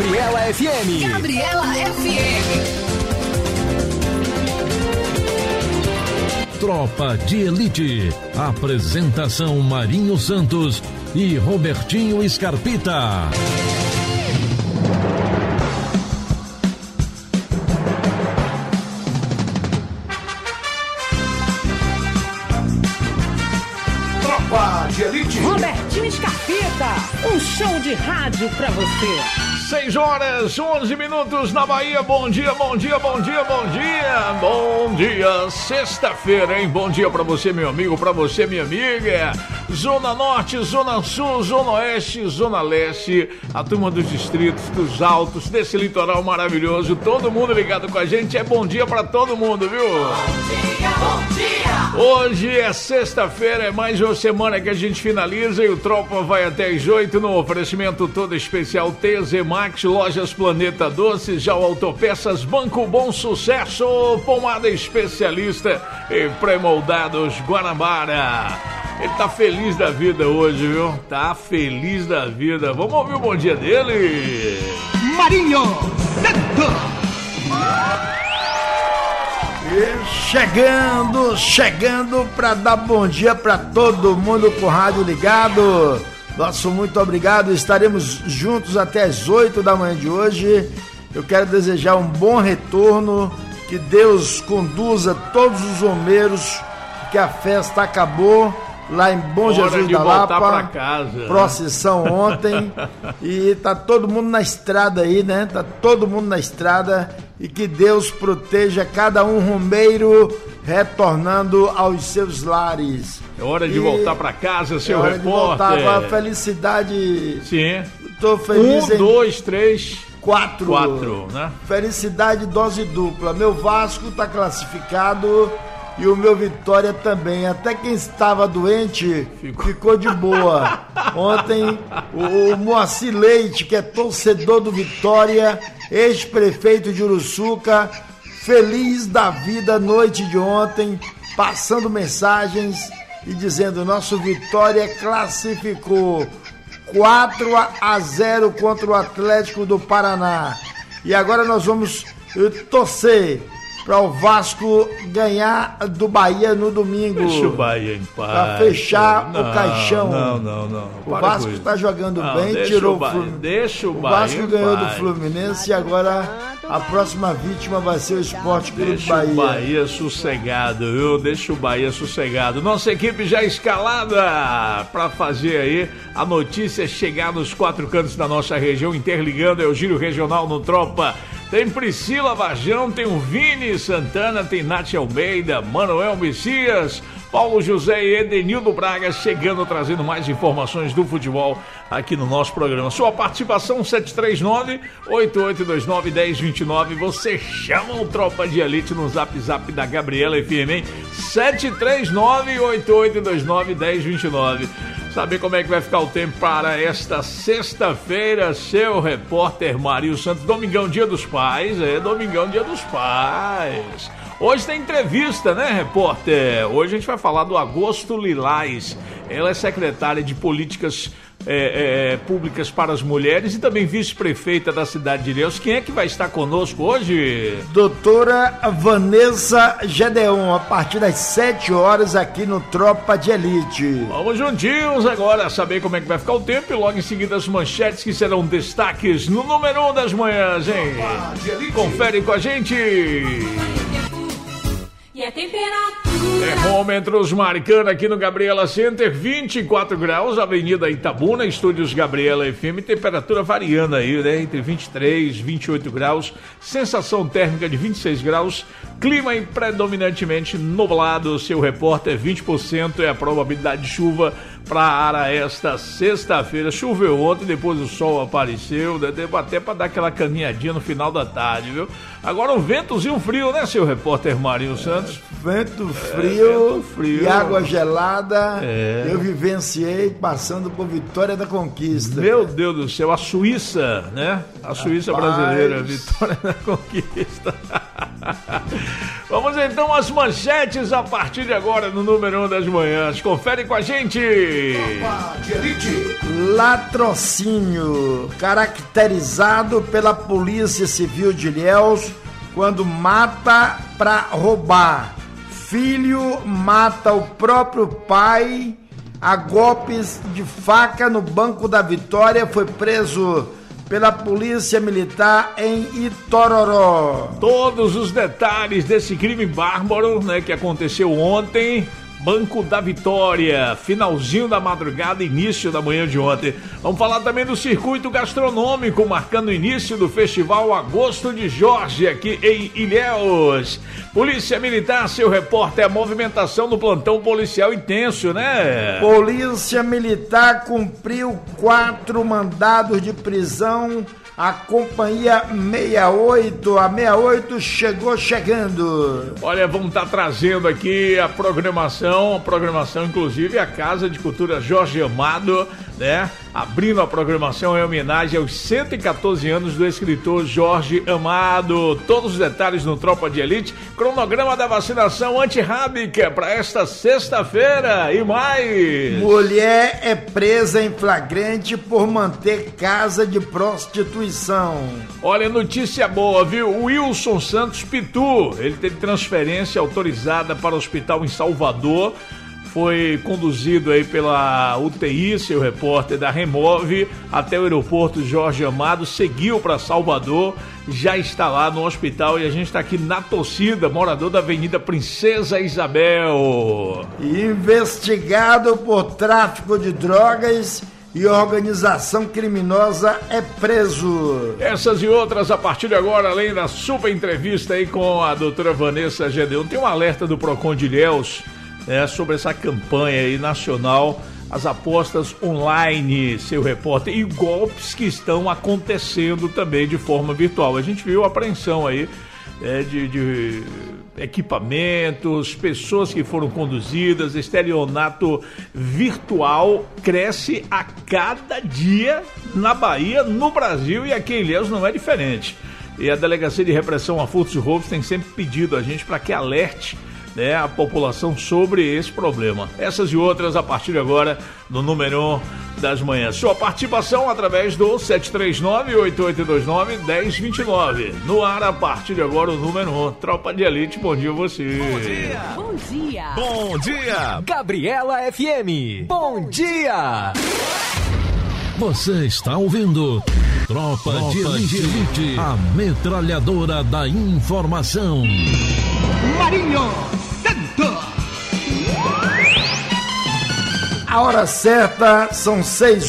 Gabriela FM. Gabriela FM. Tropa de Elite. Apresentação Marinho Santos e Robertinho Scarpita. Tropa de Elite. Robertinho Scarpita. Um show de rádio pra você. 6 horas, 11 minutos na Bahia. Bom dia, bom dia, bom dia, bom dia. Bom dia, sexta-feira, hein? Bom dia pra você, meu amigo, pra você, minha amiga. Zona Norte, Zona Sul, Zona Oeste, Zona Leste, a turma dos distritos, dos altos, desse litoral maravilhoso. Todo mundo ligado com a gente. É bom dia pra todo mundo, viu? Bom dia, bom dia. Hoje é sexta-feira, é mais uma semana que a gente finaliza e o Tropa vai até às 8 no oferecimento todo especial TZ Max, Lojas Planeta Doces, Já Autopeças, Banco Bom Sucesso, Pomada Especialista e Pré-Moldados Guanabara. Ele tá feliz da vida hoje, viu? Tá feliz da vida. Vamos ouvir o bom dia dele? Marinho Santos. Chegando para dar bom dia para todo mundo com o rádio ligado. Nosso muito obrigado, estaremos juntos até as 8 da manhã de hoje. Eu quero desejar um bom retorno, que Deus conduza todos os romeiros, que a festa acabou lá em Bom Jesus da Lapa, pra casa, procissão ontem, e tá todo mundo na estrada aí, né? Tá todo mundo na estrada, e que Deus proteja cada um romeiro retornando aos seus lares. É hora de voltar pra casa, seu repórter. De voltar com a felicidade. Sim. Tô feliz. 1, 2, 3, 4, né? Felicidade dose dupla. Meu Vasco tá classificado e o meu Vitória também. Até quem estava doente ficou de boa. Ontem, o Moacir Leite, que é torcedor do Vitória, ex-prefeito de Uruçuca, feliz da vida noite de ontem, passando mensagens e dizendo: nosso Vitória classificou 4-0 contra o Atlético do Paraná. E agora nós vamos torcer para o Vasco ganhar do Bahia no domingo. Deixa o Bahia em paz. Para fechar o caixão. Não. O Vasco está jogando bem, tirou o Fluminense. Deixa o Bahia. O Vasco ganhou do Fluminense e agora a próxima vítima vai ser o Sport Clube Bahia. Deixa o Bahia sossegado, viu? Deixa o Bahia sossegado. Nossa equipe já escalada para fazer aí a notícia chegar nos 4 cantos da nossa região, interligando. É o Giro Regional no Tropa. Tem Priscila Varjão, tem o Vini Santana, tem Nath Almeida, Manuel Messias, Paulo José e Edenildo Braga chegando, trazendo mais informações do futebol aqui no nosso programa. Sua participação 739-8829-1029. Você chama o Tropa de Elite no Zap da Gabriela FM, 739-8829-1029. Saber como é que vai ficar o tempo para esta sexta-feira, seu repórter Marinho Santos. Domingão, Dia dos Pais, Domingão, Dia dos Pais. Hoje tem entrevista, né, repórter? Hoje a gente vai falar do Agosto Lilás. Ela é secretária de Políticas Públicas para as Mulheres e também vice-prefeita da cidade de Ilhéus. Quem é que vai estar conosco hoje? Doutora Vanessa Gedeon, a partir das 7 horas aqui no Tropa de Elite. Vamos juntinhos agora saber como é que vai ficar o tempo e logo em seguida as manchetes que serão destaques no número 1 das manhãs, hein? Confere com a gente. E a temperatura... Termômetros marcando aqui no Gabriela Center, 24 graus, Avenida Itabuna, Estúdios Gabriela FM, temperatura variando aí, né? Entre 23 e 28 graus, sensação térmica de 26 graus, clima predominantemente nublado, seu repórter, 20% é a probabilidade de chuva para esta sexta-feira. Choveu ontem, depois o sol apareceu, deu até para dar aquela caminhadinha no final da tarde, viu? Agora um ventozinho frio, né, seu repórter Marinho Santos? Vento frio e água gelada. Eu vivenciei passando por Vitória da Conquista. Meu Deus do céu, a Suíça, né? A Suíça brasileira, Vitória da Conquista. Vamos então às manchetes a partir de agora no número 1 das manhãs. Confere com a gente. Tropa de Elite. Latrocínio, caracterizado pela Polícia Civil de Ilhéus quando mata pra roubar. Filho mata o próprio pai a golpes de faca no Banco da Vitória. Foi preso pela Polícia Militar em Itororó. Todos os detalhes desse crime bárbaro, né, que aconteceu ontem, Banco da Vitória, finalzinho da madrugada, início da manhã de ontem. Vamos falar também do circuito gastronômico, marcando o início do Festival Agosto de Jorge, aqui em Ilhéus. Polícia Militar, seu repórter, a movimentação no plantão policial intenso, né? Polícia Militar cumpriu 4 mandados de prisão. A companhia 68, a 68 chegando. Olha, vamos estar trazendo aqui a programação inclusive a Casa de Cultura Jorge Amado, né? Abrindo a programação em homenagem aos 114 anos do escritor Jorge Amado. Todos os detalhes no Tropa de Elite, cronograma da vacinação antirrábica para esta sexta-feira e mais. Mulher é presa em flagrante por manter casa de prostituição. Olha, notícia boa, viu? Wilson Santos Pitu, ele teve transferência autorizada para o hospital em Salvador. Foi conduzido aí pela UTI, seu repórter, da Remove até o aeroporto Jorge Amado, seguiu para Salvador, já está lá no hospital e a gente está aqui na torcida, morador da Avenida Princesa Isabel. Investigado por tráfico de drogas e organização criminosa é preso. Essas e outras a partir de agora, além da super entrevista aí com a doutora Vanessa Gedeon. Tem um alerta do Procon de Ilhéus, sobre essa campanha aí nacional, as apostas online, seu repórter, e golpes que estão acontecendo também de forma virtual. A gente viu a apreensão aí de equipamentos, pessoas que foram conduzidas, estelionato virtual cresce a cada dia na Bahia, no Brasil, e aqui em Ilhéus não é diferente. E a Delegacia de Repressão a Furtos e Roubos tem sempre pedido a gente para que alerte a população sobre esse problema. Essas e outras a partir de agora no número 1 das manhãs. Sua participação através do 739-8829-1029. No ar a partir de agora o número 1. Tropa de Elite, bom dia a você. Bom dia. Bom dia. Bom dia. Gabriela FM. Bom dia. Você está ouvindo Tropa de Elite, a metralhadora da informação. Marinho Santos. A hora certa são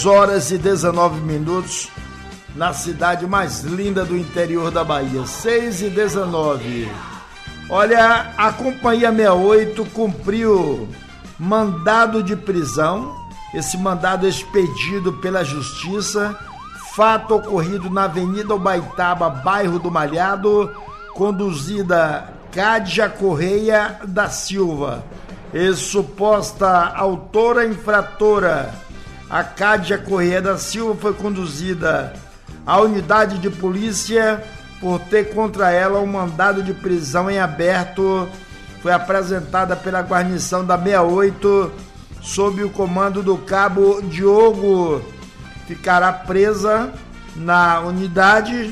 6h19 na cidade mais linda do interior da Bahia, 6h19. Olha, a Companhia 68 cumpriu mandado de prisão, esse mandado expedido pela Justiça, fato ocorrido na Avenida Ubaitaba, bairro do Malhado, conduzida Cádia Correia da Silva, suposta autora infratora. A Cádia Correia da Silva foi conduzida à unidade de polícia por ter contra ela um mandado de prisão em aberto. Foi apresentada pela guarnição da 68 sob o comando do cabo Diogo. Ficará presa na unidade.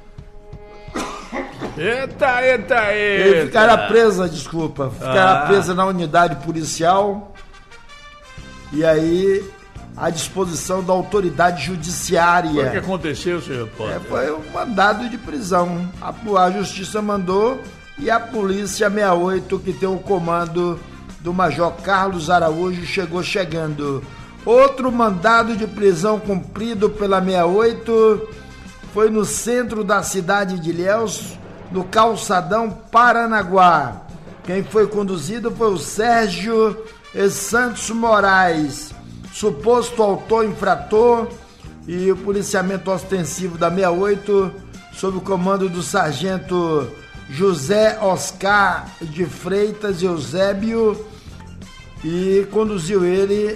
Eita. Ficará presa na unidade policial e aí à disposição da autoridade judiciária. O que aconteceu, senhor repórter? Foi um mandado de prisão. A Justiça mandou e a Polícia 68, que tem o comando do Major Carlos Araújo, chegando. Outro mandado de prisão cumprido pela 68 foi no centro da cidade de Ilhéus, no calçadão Paranaguá. Quem foi conduzido foi o Sérgio Santos Moraes, suposto autor infrator, e o policiamento ostensivo da 68, sob o comando do sargento José Oscar de Freitas Eusébio, e conduziu ele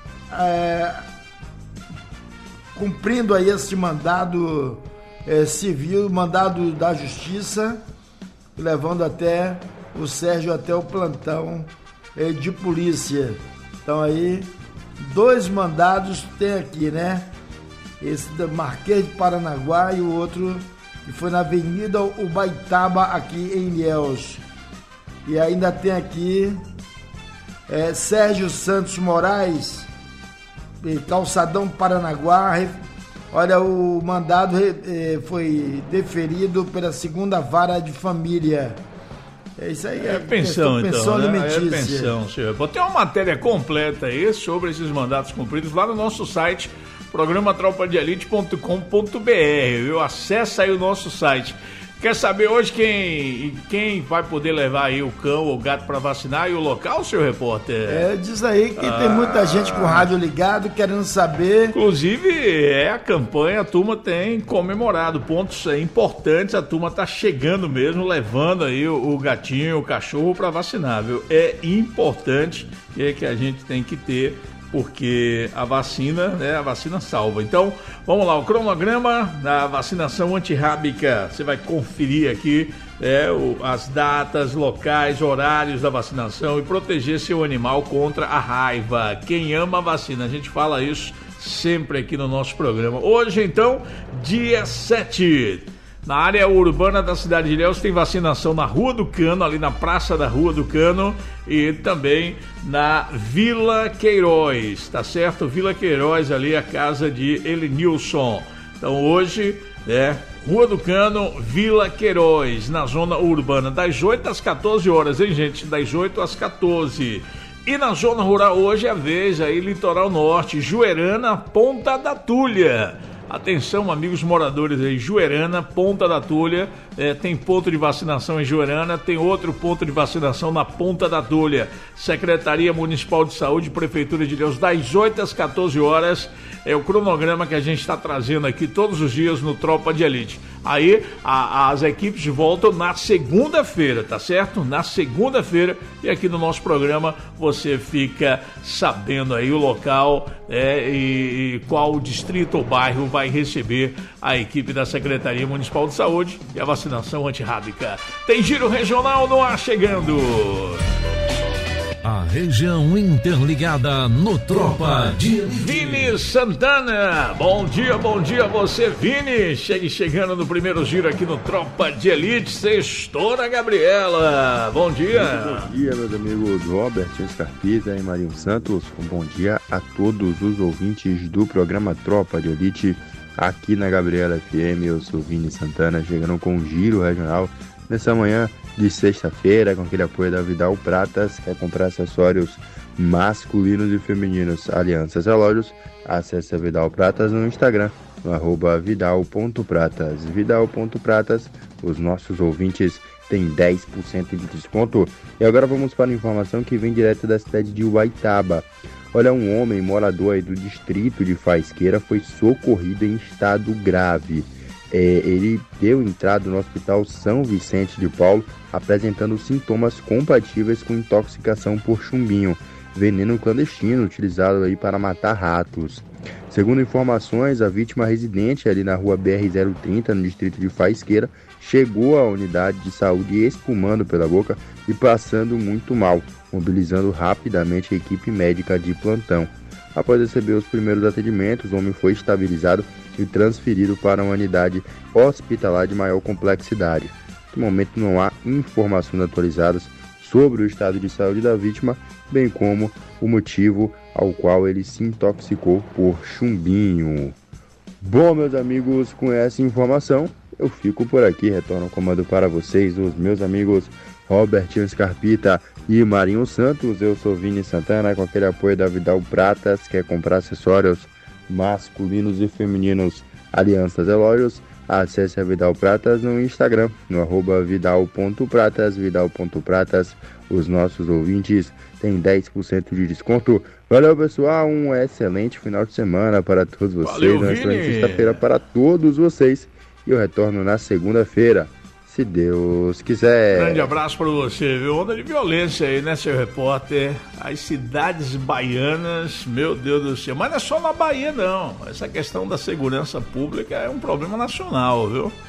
cumprindo aí esse mandado civil, mandado da Justiça, levando até o Sérgio até o plantão de polícia. Então aí, 2 mandados tem aqui, né? Esse da Marquês de Paranaguá e o outro que foi na Avenida Ubaitaba, aqui em Ilhéus. E ainda tem aqui Sérgio Santos Moraes, Calçadão Paranaguá. Olha, o mandado foi deferido pela 2ª Vara de Família. É isso aí. É pensão, então. Pensão alimentícia. É pensão, senhor. Vou ter uma matéria completa aí sobre esses mandatos cumpridos lá no nosso site, programa tropadeelite.com.br, viu? Acessa aí o nosso site. Quer saber hoje quem vai poder levar aí o cão ou o gato para vacinar e o local, senhor repórter? Diz aí que tem muita gente com o rádio ligado querendo saber. Inclusive, a campanha, a turma tem comemorado pontos importantes, a turma tá chegando mesmo, levando aí o gatinho, o cachorro para vacinar, viu? É importante que a gente tem que ter, porque a vacina, né, a vacina salva. Então, vamos lá, o cronograma da vacinação antirrábica. Você vai conferir aqui as datas, locais, horários da vacinação e proteger seu animal contra a raiva. Quem ama a vacina, a gente fala isso sempre aqui no nosso programa. Hoje, então, dia 7. Na área urbana da cidade de Ilhéus tem vacinação na Rua do Cano, ali na Praça da Rua do Cano, e também na Vila Queiroz, tá certo? Vila Queiroz, ali a casa de Elenilson. Então hoje, Rua do Cano, Vila Queiroz, na zona urbana, das 8 às 14 horas, hein, gente? Das 8 às 14. E na zona rural hoje é a vez aí, Litoral Norte, Juerana, Ponta da Tulha. Atenção, amigos moradores aí, Juerana, Ponta da Tulha, tem ponto de vacinação em Juerana, tem outro ponto de vacinação na Ponta da Tulha. Secretaria Municipal de Saúde, Prefeitura de Ilhéus, das 8 às 14 horas, é o cronograma que a gente está trazendo aqui todos os dias no Tropa de Elite. Aí as equipes voltam na segunda-feira, tá certo? Na segunda-feira, e aqui no nosso programa você fica sabendo aí o local e qual distrito ou bairro vai receber a equipe da Secretaria Municipal de Saúde e a vacinação antirrábica. Tem giro regional no ar chegando. A região interligada no Tropa de Elite. Vini Santana, bom dia a você, Vini. Chegando no primeiro giro aqui no Tropa de Elite. Sextora Gabriela, bom dia. Bom dia, meus amigos Robert Scarpita e Marinho Santos. Um bom dia a todos os ouvintes do programa Tropa de Elite aqui na Gabriela FM. Eu sou Vini Santana, chegando com um giro regional nessa manhã de sexta-feira, com aquele apoio da Vidal Pratas. Quer comprar acessórios masculinos e femininos, alianças, relógios? Acesse a Vidal Pratas no Instagram, no @vidal.pratas. Vidal.pratas, os nossos ouvintes têm 10% de desconto. E agora vamos para a informação que vem direto da cidade de Ubaitaba. Olha, um homem morador aí do distrito de Faisqueira foi socorrido em estado grave. Ele deu entrada no Hospital São Vicente de Paulo, apresentando sintomas compatíveis com intoxicação por chumbinho, veneno clandestino utilizado aí para matar ratos. Segundo informações, a vítima residente ali na rua BR-030, no distrito de Faisqueira, chegou à unidade de saúde espumando pela boca e passando muito mal, mobilizando rapidamente a equipe médica de plantão. Após receber os primeiros atendimentos, o homem foi estabilizado e transferido para uma unidade hospitalar de maior complexidade. No momento não há informações atualizadas sobre o estado de saúde da vítima, bem como o motivo ao qual ele se intoxicou por chumbinho. Bom, meus amigos, com essa informação, eu fico por aqui, retorno o comando para vocês, os meus amigos Robertinho Scarpita e Marinho Santos. Eu sou Vini Santana, com aquele apoio da Vidal Pratas. Quer comprar acessórios masculinos e femininos, alianças, relógios? Acesse a Vidal Pratas no Instagram, no @vidal.pratas, vidal.pratas. Os nossos ouvintes têm 10% de desconto. Valeu, pessoal, um excelente final de semana para todos vocês. Valeu, uma excelente sexta-feira para todos vocês. E eu retorno na segunda-feira, se Deus quiser. Grande abraço para você, viu? Onda de violência aí, né, seu repórter? As cidades baianas, meu Deus do céu. Mas não é só na Bahia, não. Essa questão da segurança pública é um problema nacional, viu?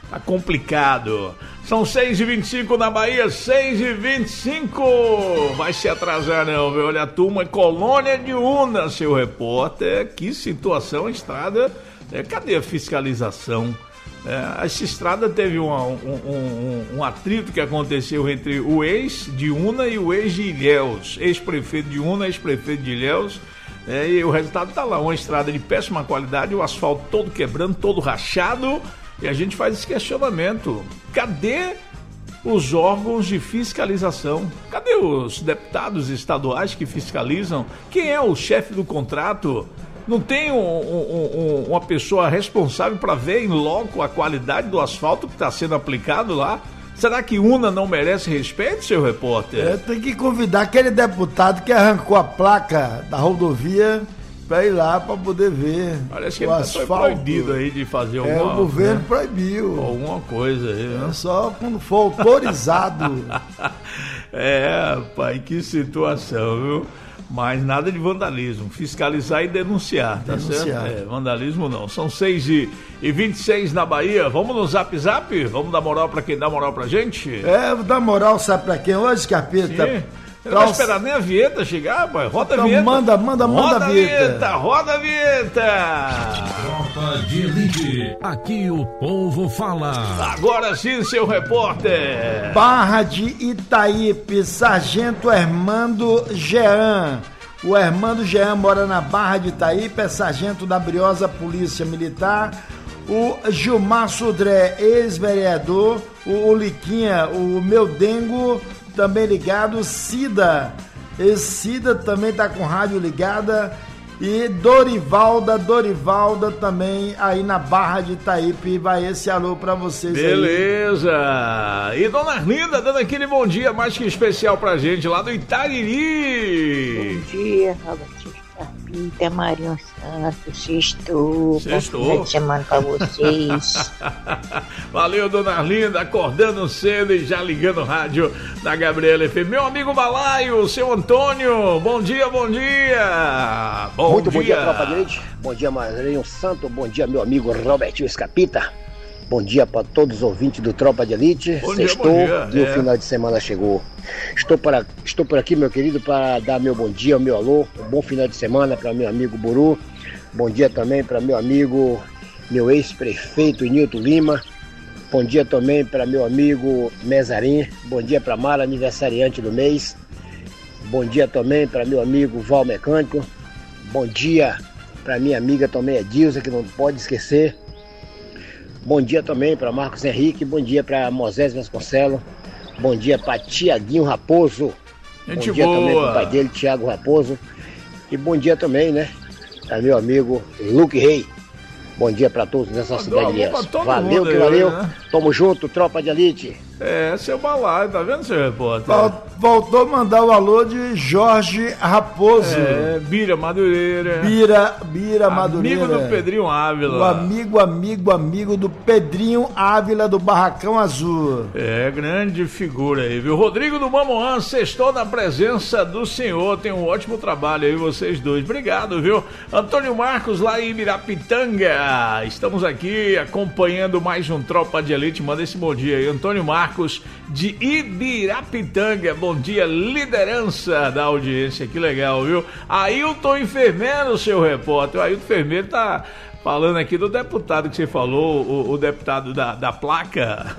Tá complicado. São 6h25 na Bahia, 6h25. Vai se atrasar não, viu? Olha, a turma Colônia de Una, seu repórter. Que situação, a estrada. Cadê a fiscalização? Essa estrada teve um atrito que aconteceu entre o ex de Una e o ex de Ilhéus. Ex-prefeito de Una, ex-prefeito de Ilhéus. E o resultado tá lá, uma estrada de péssima qualidade, o asfalto todo quebrando, todo rachado. E a gente faz esse questionamento. Cadê os órgãos de fiscalização? Cadê os deputados estaduais que fiscalizam? Quem é o chefe do contrato? Não tem uma pessoa responsável para ver em loco a qualidade do asfalto que está sendo aplicado lá? Será que Una não merece respeito, seu repórter? Tem que convidar aquele deputado que arrancou a placa da rodovia para ir lá para poder ver. Parece que ele foi proibido aí de fazer alguma coisa. O governo proibiu. Alguma coisa aí, né? Só quando for autorizado. Pai, que situação, viu? Mas nada de vandalismo, fiscalizar e denunciar, tá certo? Vandalismo não. São 6h26 na Bahia. Vamos no Zap Zap? Vamos dar moral pra quem dá moral pra gente? Vou dar moral, sabe pra quem hoje, Capeta? Sim. Você não vai esperar nem a vinheta chegar, rapaz? Roda a vinheta. Manda a vinheta. Roda a vinheta. Tropa de Elite. Aqui o povo fala. Agora sim, seu repórter. Barra de Itaípe, Sargento Hermando Jean. O Hermando Jean mora na Barra de Itaípe, é sargento da Briosa Polícia Militar. O Gilmar Sudré, ex-vereador. O Liquinha, o meu dengo, também ligado. Cida também tá com rádio ligada. E Dorivalda também aí na Barra de Itaípe. Vai esse alô pra vocês. Beleza. Aí. E Dona Arlinda dando aquele bom dia mais que especial pra gente lá do Itariri. Bom dia, Robertinho Capita, Marinho Santos, sextou. Bom semana pra vocês. Valeu, Dona Arlinda, acordando cedo e já ligando o rádio da Gabriela FM. Meu amigo Balaio, seu Antônio, bom dia. Bom dia, tropa de elite. Bom dia, Marinho Santo. Bom dia, meu amigo Robertinho Escapita. Bom dia para todos os ouvintes do Tropa de Elite. Sextou e o final de semana chegou. Estou por aqui, meu querido, para dar meu bom dia, meu alô. Um bom final de semana para meu amigo Buru. Bom dia também para meu amigo, meu ex-prefeito Nilton Lima. Bom dia também para meu amigo Mesarim. Bom dia para Mara, aniversariante do mês. Bom dia também para meu amigo Val Mecânico. Bom dia para minha amiga também Edilza, que não pode esquecer. Bom dia também para Marcos Henrique. Bom dia para Moisés Vasconcelos. Bom dia para Tiaguinho Raposo. Gente bom dia boa. Também para o pai dele, Tiago Raposo. E bom dia também, né, para meu amigo Luke Rei. Bom dia para todos nessa cidade. Valeu, que valeu. Né? Tamo junto, Tropa de Elite. Seu Balaio, tá vendo, seu repórter? Voltou a mandar o alô de Jorge Raposo. Bira Madureira. Bira Madureira. Amigo do Pedrinho Ávila. O amigo do Pedrinho Ávila do Barracão Azul. Grande figura aí, viu? Rodrigo do Mamoan, sextou na presença do senhor. Tem um ótimo trabalho aí, vocês dois. Obrigado, viu? Antônio Marcos lá em Ibirapitanga. Estamos aqui acompanhando mais um Tropa de Elite. Manda esse bom dia aí, Antônio Marcos de Ibirapitanga. Bom dia, liderança da audiência, que legal, viu? Ailton Enfermeiro, seu repórter. O Ailton Enfermeiro tá falando aqui do deputado que você falou, o deputado da placa.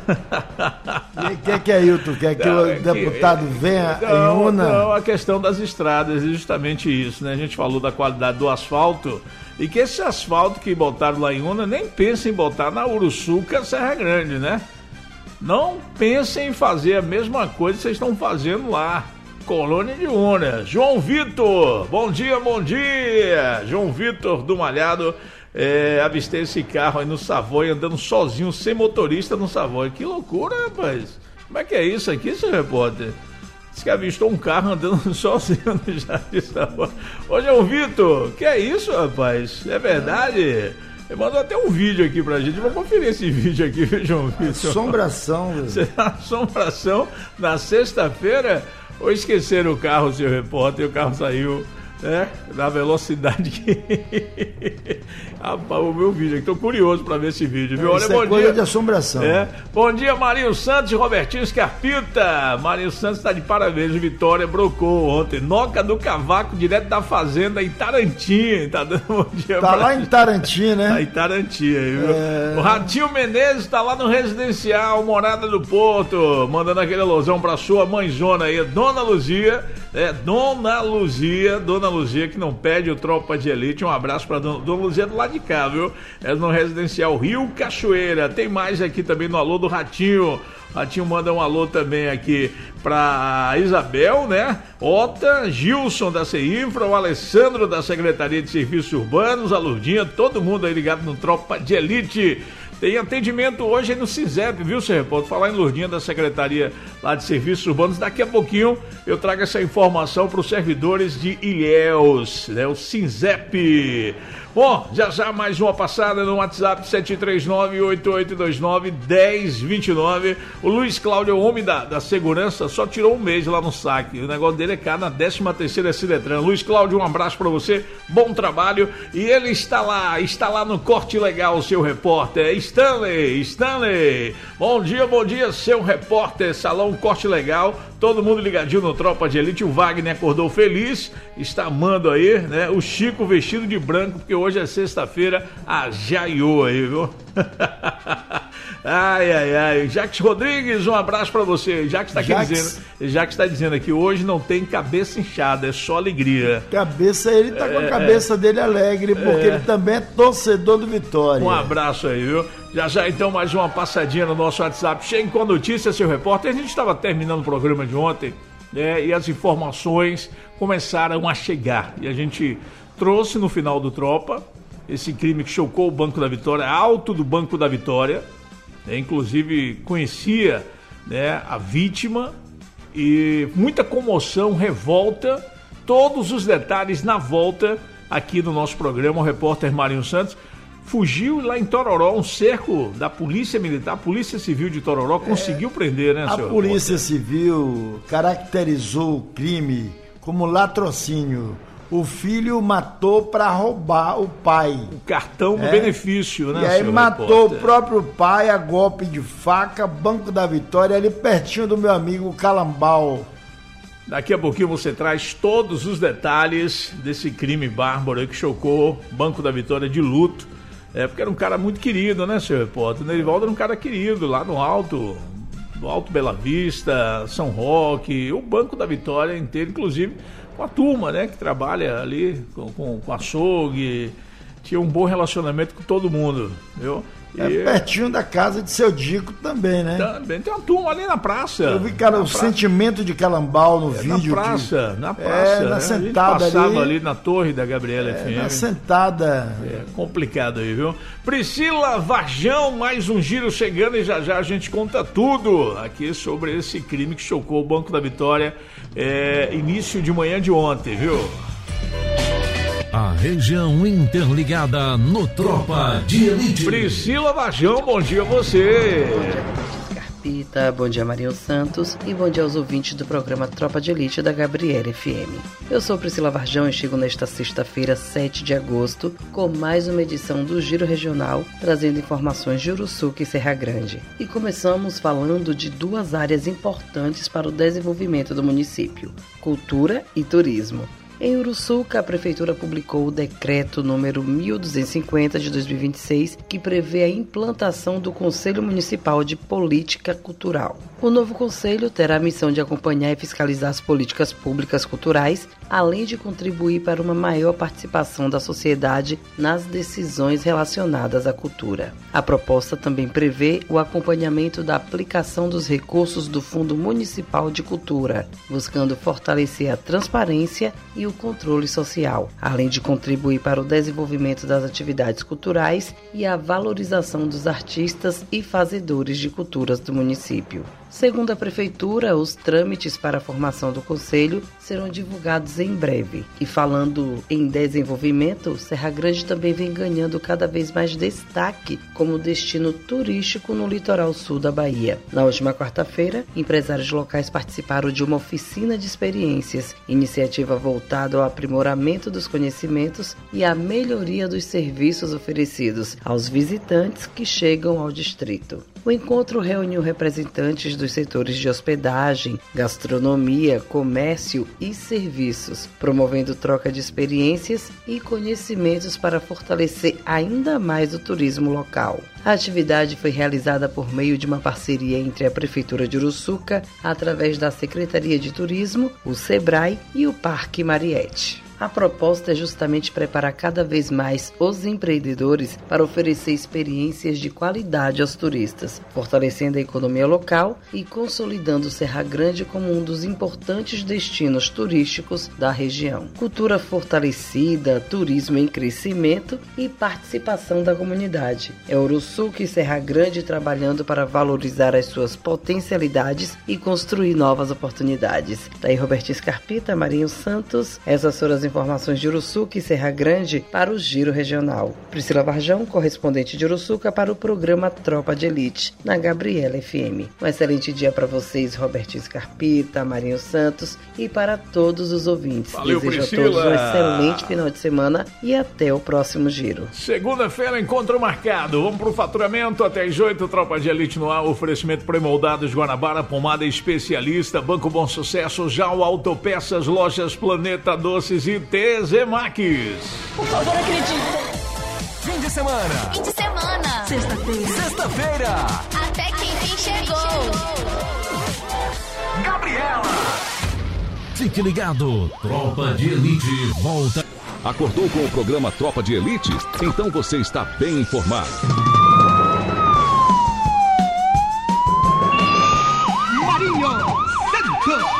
Que é Ailton? Quer que o deputado venha em Una? Não, a questão das estradas é justamente isso, né? A gente falou da qualidade do asfalto e que esse asfalto que botaram lá em Una, nem pensa em botar na Uruçuca, Serra Grande, né? Não pensem em fazer a mesma coisa que vocês estão fazendo lá. Colônia de Una. João Vitor, bom dia. João Vitor do Malhado, avistei esse carro aí no Savoy, andando sozinho, sem motorista no Savoy. Que loucura, rapaz. Como é que é isso aqui, seu repórter? Diz que avistou um carro andando sozinho no Jardim Savoy. Ô, João Vitor, que é isso, rapaz? É verdade? Ele mandou até um vídeo aqui pra gente. Vou conferir esse vídeo aqui, viu, João Vitor? Assombração, velho. Será assombração na sexta-feira? Ou esqueceram o carro, seu repórter, e o carro saiu Na velocidade que... Rapaz, o meu vídeo, estou curioso para ver esse vídeo, viu? Olha, bom dia de assombração. Bom dia, Marinho Santos e Robertinho Scarpita. Marinho Santos está de parabéns, Vitória brocou ontem. Noca do Cavaco, direto da fazenda em Tarantim. Tá dando bom dia pra lá em Tarantim, né? Tá em Tarantim aí, viu? O Ratinho Menezes está lá no residencial Morada do Porto, mandando aquele alusão para sua mãezona aí, Dona Luzia. Dona Luzia, que não pede o Tropa de Elite. Um abraço pra Dona Luzia do lado de cá, viu? No residencial Rio Cachoeira. Tem mais aqui também no alô do Ratinho. Ratinho manda um alô também aqui pra Isabel, né? Ota, Gilson da CINFRA, o Alessandro da Secretaria de Serviços Urbanos, a Lourdinha, todo mundo aí ligado no Tropa de Elite. Tem atendimento hoje aí no Cinzep, viu, seu repórter? Falar em Lourdinha da Secretaria lá de Serviços Urbanos. Daqui a pouquinho eu trago essa informação para os servidores de Ilhéus, né? O Cinzep. Bom, já mais uma passada no WhatsApp 739-8829-1029. O Luiz Cláudio, o homem da segurança, só tirou um mês lá no saque. O negócio dele é cá na 13ª Ciletran. Luiz Cláudio, um abraço para você, bom trabalho. E ele está lá no Corte Legal, seu repórter, Stanley. Bom dia, seu repórter, Salão Corte Legal. Todo mundo ligadinho no Tropa de Elite. O Wagner acordou feliz, está amando aí, né? O Chico vestido de branco, porque hoje é sexta-feira, ajaiou aí, viu? Ai. Jacques Rodrigues, um abraço pra você. Jacques está dizendo aqui, hoje não tem cabeça inchada, é só alegria. Ele tá com a cabeça dele alegre, porque ele também é torcedor do Vitória. Um abraço aí, viu? Já então mais uma passadinha no nosso WhatsApp. Chegue com a notícia, seu repórter. A gente estava terminando o programa de ontem, né, e as informações começaram a chegar. E a gente trouxe no final do Tropa esse crime que chocou o Banco da Vitória, alto do Banco da Vitória. Inclusive conhecia, né, a vítima, e muita comoção, revolta, todos os detalhes na volta aqui no nosso programa. O repórter Marinho Santos fugiu lá em Tororó, um cerco da Polícia Militar, a Polícia Civil de Tororó conseguiu prender, né, senhor? A Polícia Civil caracterizou o crime como latrocínio. O filho matou para roubar o pai. O cartão do benefício, né, e aí senhor matou repórter? O próprio pai a golpe de faca, Banco da Vitória, ali pertinho do meu amigo Calambau. Daqui a pouquinho você traz todos os detalhes desse crime bárbaro aí que chocou Banco da Vitória de luto. Porque era um cara muito querido, né, senhor repórter? O Nerivaldo era um cara querido lá no Alto Bela Vista, São Roque, o Banco da Vitória inteiro, inclusive com a turma, né, que trabalha ali com açougue, tinha um bom relacionamento com todo mundo, viu? Pertinho da casa de seu Dico também, né? Também tem uma turma ali na praça. Eu vi, cara, sentimento de Calambau no vídeo. Na praça. Na sentada a gente passava ali na torre da Gabriela FM. Na sentada. Complicado aí, viu? Priscila Varjão, mais um giro chegando e já a gente conta tudo aqui sobre esse crime que chocou o Banco da Vitória, início de manhã de ontem, viu? A região interligada no Tropa de Elite. Priscila Varjão, bom dia a você. Bom dia, Scarpita, bom dia, Marinho Santos, e bom dia aos ouvintes do programa Tropa de Elite da Gabriela FM. Eu sou Priscila Varjão e chego nesta sexta-feira, 7 de agosto, com mais uma edição do Giro Regional, trazendo informações de Uruçuca e Serra Grande. E começamos falando de duas áreas importantes para o desenvolvimento do município: cultura e turismo. Em Uruçuca, a Prefeitura publicou o decreto número 1250 de 2026, que prevê a implantação do Conselho Municipal de Política Cultural. O novo conselho terá a missão de acompanhar e fiscalizar as políticas públicas culturais, além de contribuir para uma maior participação da sociedade nas decisões relacionadas à cultura. A proposta também prevê o acompanhamento da aplicação dos recursos do Fundo Municipal de Cultura, buscando fortalecer a transparência e o controle social, além de contribuir para o desenvolvimento das atividades culturais e a valorização dos artistas e fazedores de culturas do município. Segundo a Prefeitura, os trâmites para a formação do Conselho serão divulgados em breve. E falando em desenvolvimento, Serra Grande também vem ganhando cada vez mais destaque como destino turístico no litoral sul da Bahia. Na última quarta-feira, empresários locais participaram de uma oficina de experiências, iniciativa voltada ao aprimoramento dos conhecimentos e à melhoria dos serviços oferecidos aos visitantes que chegam ao distrito. O encontro reuniu representantes dos setores de hospedagem, gastronomia, comércio e serviços, promovendo troca de experiências e conhecimentos para fortalecer ainda mais o turismo local. A atividade foi realizada por meio de uma parceria entre a Prefeitura de Uruçuca, através da Secretaria de Turismo, o SEBRAE e o Parque Mariette. A proposta é justamente preparar cada vez mais os empreendedores para oferecer experiências de qualidade aos turistas, fortalecendo a economia local e consolidando Serra Grande como um dos importantes destinos turísticos da região. Cultura fortalecida, turismo em crescimento e participação da comunidade. É Uruçuca e Serra Grande trabalhando para valorizar as suas potencialidades e construir novas oportunidades. Daí Robertinho Scarpita, Marinho Santos, essas foram as informações de Uruçuca e Serra Grande para o Giro Regional. Priscila Varjão, correspondente de Uruçuca para o programa Tropa de Elite, na Gabriela FM. Um excelente dia para vocês, Robertinho Scarpita, Marinho Santos e para todos os ouvintes. Valeu, Desejo Priscila. a todos um excelente final de semana e até o próximo Giro. Segunda-feira, encontro marcado. Vamos pro faturamento até às 8, Tropa de Elite no ar, oferecimento pré-moldados Guanabara, pomada especialista, Banco Bom Sucesso, Jal Autopeças, Lojas Planeta Doces e Tezemax. Por favor, acredite. Fim de semana. Fim de semana. Sexta-feira. Até que enfim chegou. Gabriela. Fique ligado. Tropa de Elite volta. Acordou com o programa Tropa de Elite? Então você está bem informado. Marinho Santos.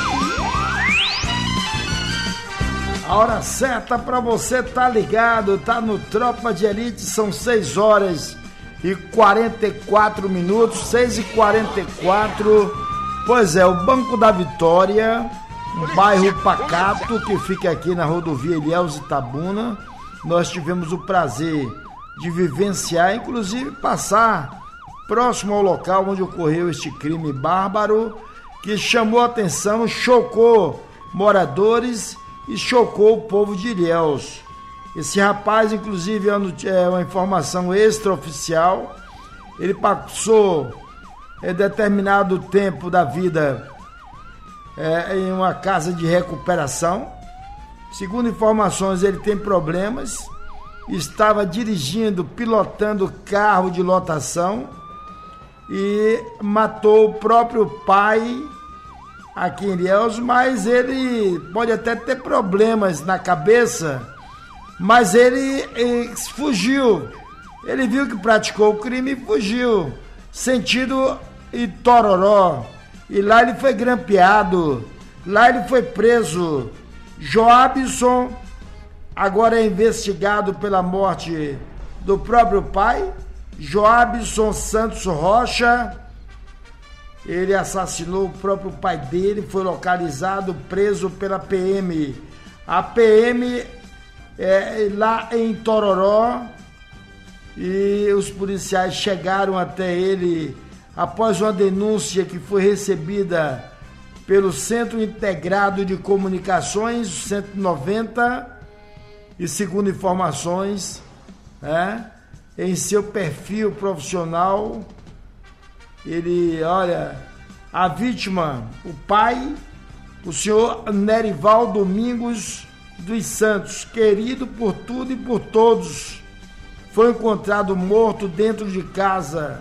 A hora certa para você tá ligado, tá no Tropa de Elite, são 6 horas e 44 minutos, 6h44. Pois é, o Banco da Vitória, um bairro pacato que fica aqui na rodovia Ilhéus Itabuna. Nós tivemos o prazer de vivenciar, inclusive passar próximo ao local onde ocorreu este crime bárbaro, que chamou a atenção, chocou moradores e chocou o povo de Ilhéus. Esse rapaz, inclusive, é uma informação extraoficial, ele passou determinado tempo da vida em uma casa de recuperação. Segundo informações, ele tem problemas, estava dirigindo, pilotando carro de lotação e matou o próprio pai aqui em Ilhéus, mas ele pode até ter problemas na cabeça, mas ele fugiu. Ele viu que praticou o crime e fugiu, sentido Itororó. E lá ele foi grampeado, lá ele foi preso. Joabson agora é investigado pela morte do próprio pai, Joabson Santos Rocha. Ele assassinou o próprio pai dele, foi localizado, preso pela PM. A PM lá em Tororó, e os policiais chegaram até ele após uma denúncia que foi recebida pelo Centro Integrado de Comunicações, 190, e segundo informações, em seu perfil profissional, ele, olha, a vítima, o pai, o senhor Nerival Domingos dos Santos, querido por tudo e por todos, foi encontrado morto dentro de casa,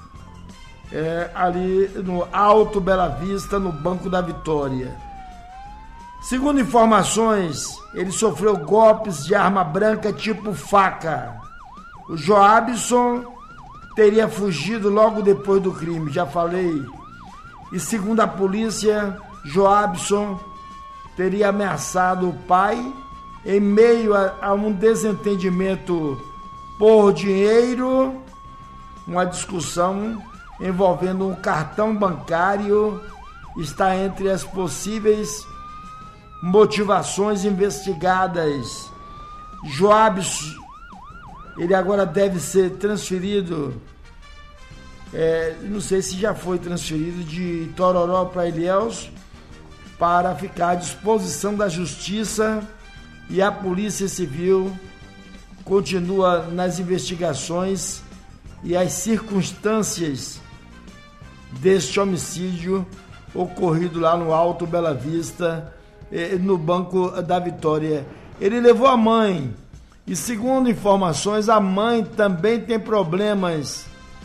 ali no Alto Bela Vista, no Banco da Vitória. Segundo informações, ele sofreu golpes de arma branca tipo faca. O Joabson teria fugido logo depois do crime, já falei. E segundo a polícia, Joabson teria ameaçado o pai em meio a um desentendimento por dinheiro, uma discussão envolvendo um cartão bancário está entre as possíveis motivações investigadas. Joabs, ele agora deve ser transferido, não sei se já foi transferido de Itororó para Ilhéus, para ficar à disposição da Justiça, e a Polícia Civil continua nas investigações e as circunstâncias deste homicídio ocorrido lá no Alto Bela Vista, no Banco da Vitória. Ele levou a mãe, e segundo informações, a mãe também tem problemas.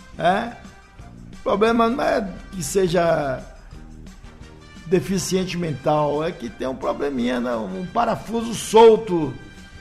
Problema não é que seja deficiente mental, é que tem um probleminha, um parafuso solto.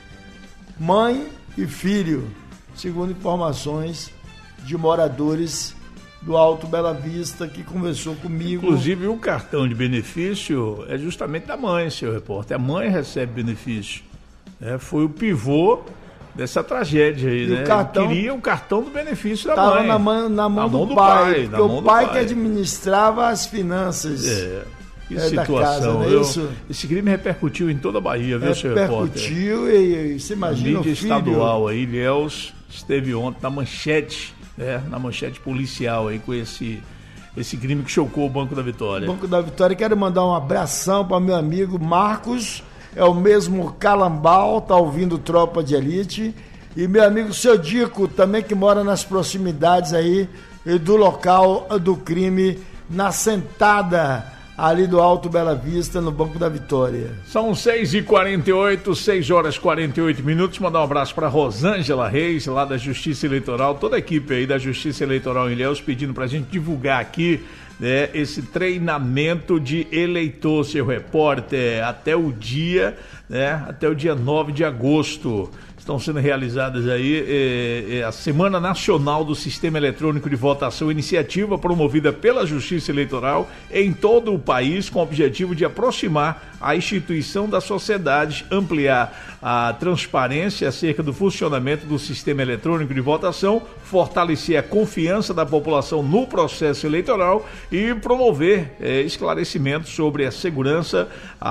Mãe e filho, segundo informações de moradores do Alto Bela Vista, que conversou comigo. Inclusive, o cartão de benefício é justamente da mãe, seu repórter. A mãe recebe benefício. Foi o pivô dessa tragédia aí, né? Cartão, queria o cartão do benefício da mãe. Estava na mão do pai, porque o pai que administrava as finanças. Que situação, casa, não é isso? Esse crime repercutiu em toda a Bahia, viu, seu repórter? Repercutiu e você imagina a mídia estadual aí, Ilhéus, esteve ontem na manchete policial aí com esse crime que chocou o Banco da Vitória. Banco da Vitória, quero mandar um abração para meu amigo Marcos, é o mesmo Calambal, tá ouvindo Tropa de Elite, e meu amigo Seu Dico, também que mora nas proximidades aí do local do crime, na sentada ali do Alto Bela Vista, no Banco da Vitória. São 6h48, 6h48. Mandar um abraço para Rosângela Reis, lá da Justiça Eleitoral, toda a equipe aí da Justiça Eleitoral em Ilhéus, pedindo para a gente divulgar aqui, né, esse treinamento de eleitor, seu repórter, até o dia 9 de agosto. Estão sendo realizadas aí a Semana Nacional do Sistema Eletrônico de Votação, iniciativa promovida pela Justiça Eleitoral em todo o país, com o objetivo de aproximar a instituição da sociedade, ampliar a transparência acerca do funcionamento do sistema eletrônico de votação, fortalecer a confiança da população no processo eleitoral e promover esclarecimentos sobre a segurança,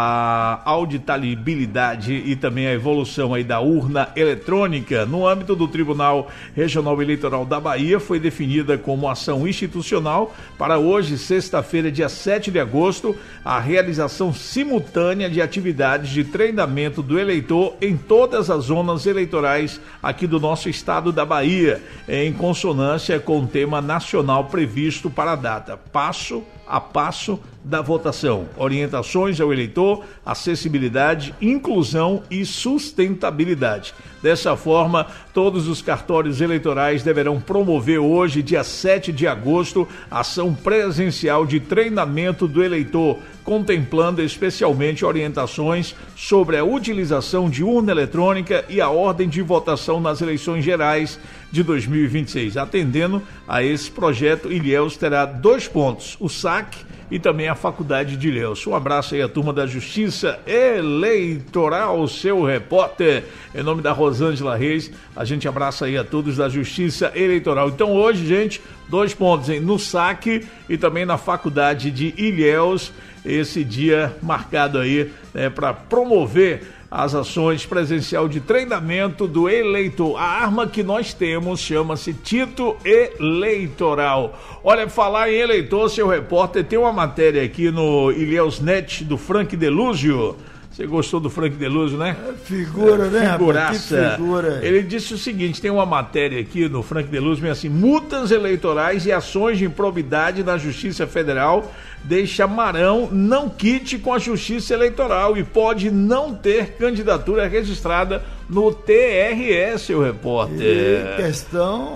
a auditabilidade e também a evolução aí da urna eletrônica. No âmbito do Tribunal Regional Eleitoral da Bahia, foi definida como ação institucional para hoje, sexta-feira, dia 7 de agosto, a realização simultânea de atividades de treinamento do eleitor em todas as zonas eleitorais aqui do nosso estado da Bahia, em consonância com o tema nacional previsto para a data. Passo a passo da votação, orientações ao eleitor, acessibilidade, inclusão e sustentabilidade. Dessa forma, todos os cartórios eleitorais deverão promover hoje, dia 7 de agosto, ação presencial de treinamento do eleitor, contemplando especialmente orientações sobre a utilização de urna eletrônica e a ordem de votação nas eleições gerais de 2026. Atendendo a esse projeto, Ilhéus terá 2 pontos, o SAC e também a Faculdade de Ilhéus. Um abraço aí à turma da Justiça Eleitoral, seu repórter, em nome da Rosângela Reis, a gente abraça aí a todos da Justiça Eleitoral. Então hoje, gente, 2 pontos, hein, no SAC e também na Faculdade de Ilhéus, esse dia marcado aí para promover as ações presencial de treinamento do eleitor. A arma que nós temos chama-se Título Eleitoral. Olha, falar em eleitor, seu repórter, tem uma matéria aqui no Ilhéus.net do Frank Delúzio. Você gostou do Frank Delúzio, né? Figura, né? Figuraça. Que figura. Ele disse o seguinte, tem uma matéria aqui no Frank Delúzio, assim, multas eleitorais e ações de improbidade na Justiça Federal deixa Marão não quite com a Justiça Eleitoral e pode não ter candidatura registrada no TRE, seu repórter. E questão...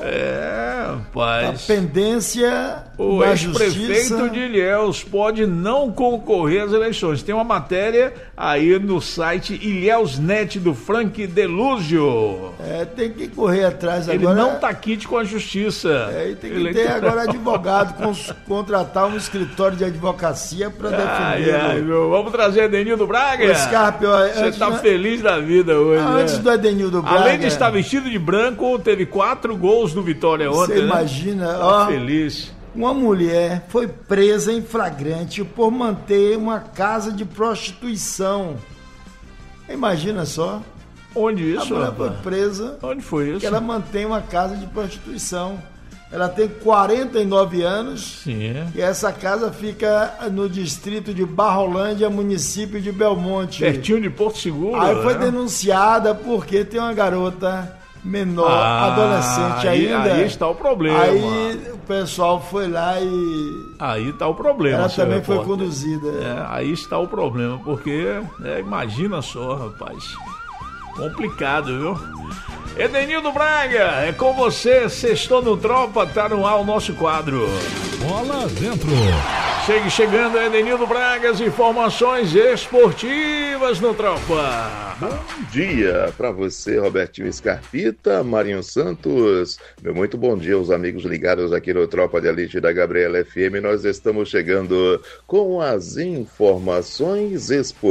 rapaz. A pendência o da ex-prefeito de Ilhéus pode não concorrer às eleições. Tem uma matéria aí no site Ilhéus.net do Frank Delúzio. Tem que correr atrás agora. Ele não tá quite com a Justiça. E tem que ter agora advogado, contratar um escritório de advocacia para defender. Vamos trazer Edenildo Braga? Scarpe, você tá feliz da vida hoje. Antes do Edenildo Braga. Além de estar vestido de branco, teve 4 gols do Vitória ontem. Você imagina? Tá feliz. Uma mulher foi presa em flagrante por manter uma casa de prostituição. Imagina só. Onde isso? A mulher foi presa. Onde foi isso? Porque ela mantém uma casa de prostituição. Ela tem 49 anos. Sim. E essa casa fica no distrito de Barrolândia, município de Belmonte. Pertinho de Porto Seguro. Aí foi denunciada porque tem uma garota menor, adolescente ainda. Aí está o problema. Aí o pessoal foi lá e... Aí está o problema. Ela também repórter. foi conduzida. Aí está o problema, porque imagina só, rapaz. Complicado, viu? Edenildo Braga, é com você, sextou no Tropa, tá no ar o nosso quadro. Bola dentro. Segue chegando, Edenildo Braga, as informações esportivas no Tropa. Bom dia para você, Robertinho Scarpita, Marinho Santos. Meu muito bom dia aos amigos ligados aqui no Tropa de Elite da Gabriela FM. Nós estamos chegando com as informações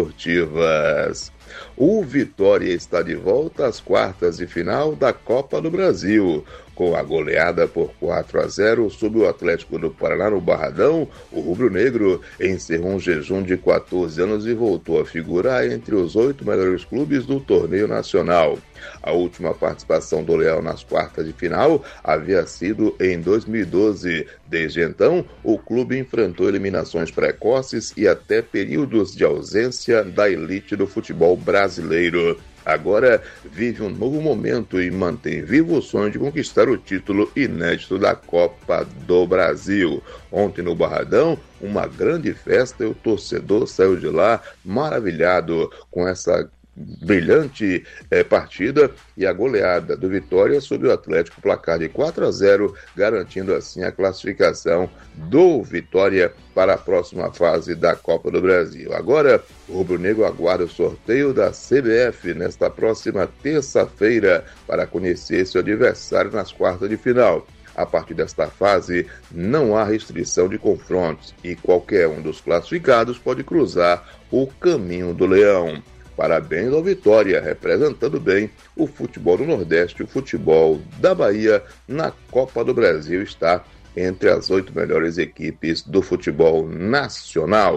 esportivas. O Vitória está de volta às quartas de final da Copa do Brasil. Com a goleada por 4-0 sobre o Atlético do Paraná no Barradão, o rubro-negro encerrou um jejum de 14 anos e voltou a figurar entre os 8 melhores clubes do torneio nacional. A última participação do Leão nas quartas de final havia sido em 2012. Desde então, o clube enfrentou eliminações precoces e até períodos de ausência da elite do futebol brasileiro. Agora vive um novo momento e mantém vivo o sonho de conquistar o título inédito da Copa do Brasil. Ontem no Barradão, uma grande festa e o torcedor saiu de lá maravilhado com essa brilhante partida e a goleada do Vitória sobre o Atlético, placar de 4-0, garantindo assim a classificação do Vitória para a próxima fase da Copa do Brasil. Agora, o rubro-negro aguarda o sorteio da CBF nesta próxima terça-feira para conhecer seu adversário nas quartas de final. A partir desta fase, não há restrição de confrontos e qualquer um dos classificados pode cruzar o caminho do Leão. Parabéns ao Vitória, representando bem o futebol do Nordeste, o futebol da Bahia na Copa do Brasil, está entre as 8 melhores equipes do futebol nacional.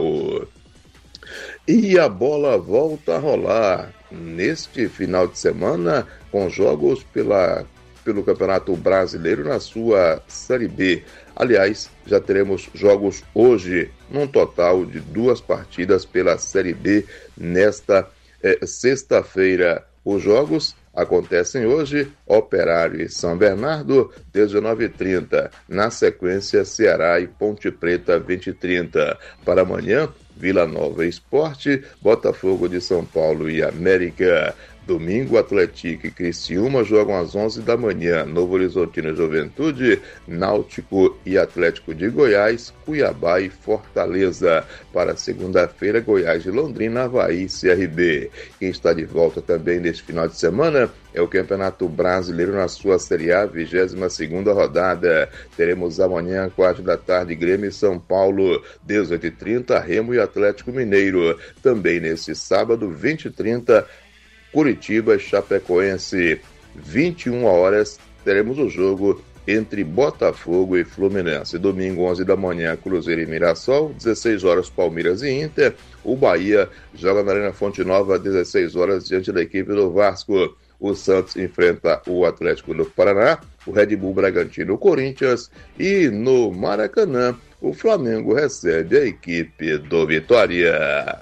E a bola volta a rolar neste final de semana com jogos pelo Campeonato Brasileiro na sua Série B. Aliás, já teremos jogos hoje, num total de 2 partidas pela Série B nesta sexta-feira. Os jogos acontecem hoje, Operário e São Bernardo, 19h30. Na sequência, Ceará e Ponte Preta, 20h30. Para amanhã, Vila Nova Esporte, Botafogo de São Paulo e América. Domingo, Atlético e Criciúma jogam às 11 da manhã. Novo Horizontino e Juventude, Náutico e Atlético de Goiás, Cuiabá e Fortaleza. Para segunda-feira, Goiás e Londrina, Avaí e CRB. Quem está de volta também neste final de semana é o Campeonato Brasileiro na sua Série A, 22ª rodada. Teremos amanhã, 4 da tarde, Grêmio e São Paulo, 18h30, Remo e Atlético Mineiro. Também nesse sábado, 20h30, Curitiba e Chapecoense. 21 horas, teremos o jogo entre Botafogo e Fluminense. Domingo, 11 da manhã, Cruzeiro e Mirassol. 16 horas, Palmeiras e Inter. O Bahia joga na Arena Fonte Nova, 16 horas, diante da equipe do Vasco. O Santos enfrenta o Atlético do Paraná, o Red Bull Bragantino, o Corinthians, e no Maracanã, o Flamengo recebe a equipe do Vitória.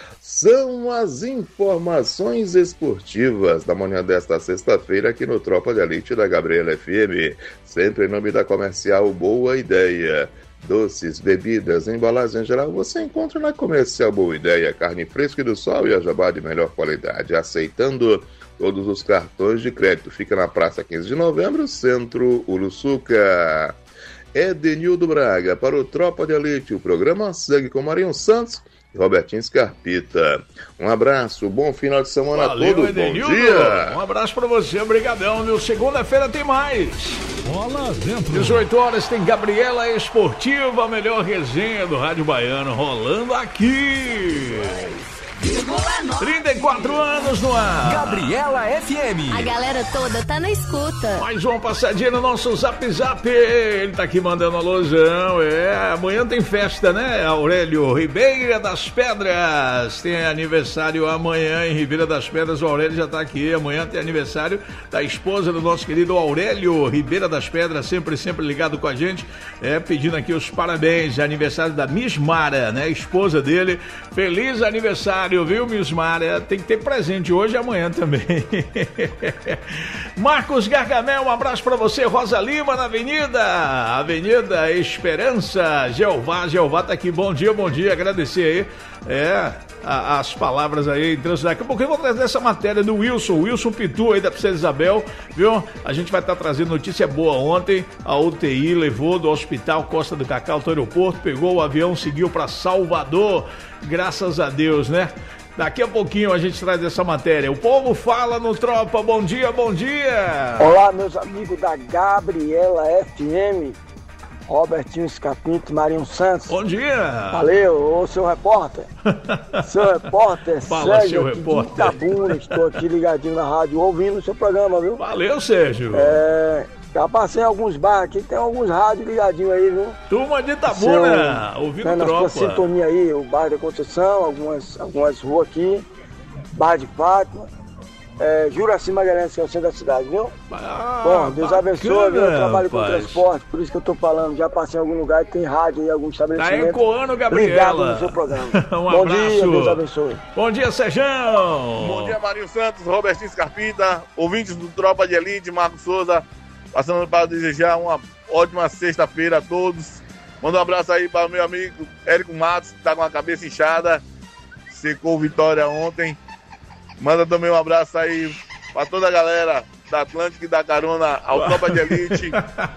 São as informações esportivas da manhã desta sexta-feira aqui no Tropa de Elite da Gabriela FM, sempre em nome da Comercial Boa Ideia. Doces, bebidas, embalagem em geral, você encontra na Comercial Boa Ideia, carne fresca e do sol e a jabá de melhor qualidade, aceitando todos os cartões de crédito. Fica na Praça 15 de Novembro, Centro Uruçuca. Edenildo Braga para o Tropa de Elite. O programa segue com Marinho Santos e Robertinho Scarpita. Um abraço, bom final de semana. Valeu, a todos, Edenildo. bom dia. Um abraço pra você, obrigadão, viu? Segunda-feira tem mais. Bola dentro. 18 horas tem Gabriela Esportiva, a melhor resenha do Rádio Baiano rolando aqui. 34 anos no ar. Gabriela FM. A galera toda tá na escuta. Mais uma passadinha no nosso Zap. Ele tá aqui mandando alusão. Amanhã tem festa, né? Aurélio Ribeira das Pedras. Tem aniversário amanhã em Ribeira das Pedras. O Aurélio já tá aqui. Amanhã tem aniversário da esposa do nosso querido Aurélio Ribeira das Pedras. Sempre ligado com a gente. Pedindo aqui os parabéns. Aniversário da Miss Mara, né? Esposa dele. Feliz aniversário, viu, Miss Mara? Tem que ter presente hoje e amanhã também. Marcos Gargamel, um abraço pra você. Rosa Lima na Avenida Esperança. Jeová tá aqui. Bom dia, agradecer aí. As palavras aí. Daqui a pouco eu vou trazer essa matéria do Wilson Pitu aí da Princesa Isabel, viu? A gente vai estar trazendo notícia boa. Ontem a UTI levou do Hospital Costa do Cacau ao aeroporto, pegou o avião, seguiu para Salvador, graças a Deus, né? Daqui a pouquinho a gente traz essa matéria. O povo fala no Tropa. Bom dia. Olá, meus amigos da Gabriela FM. Robertinho Escapito, Marinho Santos. Bom dia. Valeu, seu repórter. Seu repórter, fala, Sérgio, seu repórter. de Itabuna. Estou aqui ligadinho na rádio, ouvindo o seu programa, viu? Valeu, Sérgio. Já passei em alguns bares aqui, tem alguns rádios ligadinhos aí, viu? Turma de Itabuna, ouvindo na Tropa. sua sintonia aí, o bairro da Conceição, algumas ruas aqui, Bairro de Fátima. Juraci Magalhães, que é o centro da cidade, viu? Bom, Deus abençoe, viu? Eu trabalho com transporte, por isso que eu tô falando. Já passei em algum lugar, tem rádio aí, algum estabelecimento. Tá ecoando, Gabriela. Ligado no seu programa. Bom dia, Deus abençoe. Bom dia, Sérgio. Bom dia, Marinho Santos, Robertinho Scarpita, ouvintes do Tropa de Elite, Marcos Souza, passando para desejar uma ótima sexta-feira a todos. Manda um abraço aí para o meu amigo Érico Matos, que tá com a cabeça inchada, secou Vitória ontem. Manda também um abraço aí pra toda a galera da Atlântica e da Carona, ao Tropa de Elite,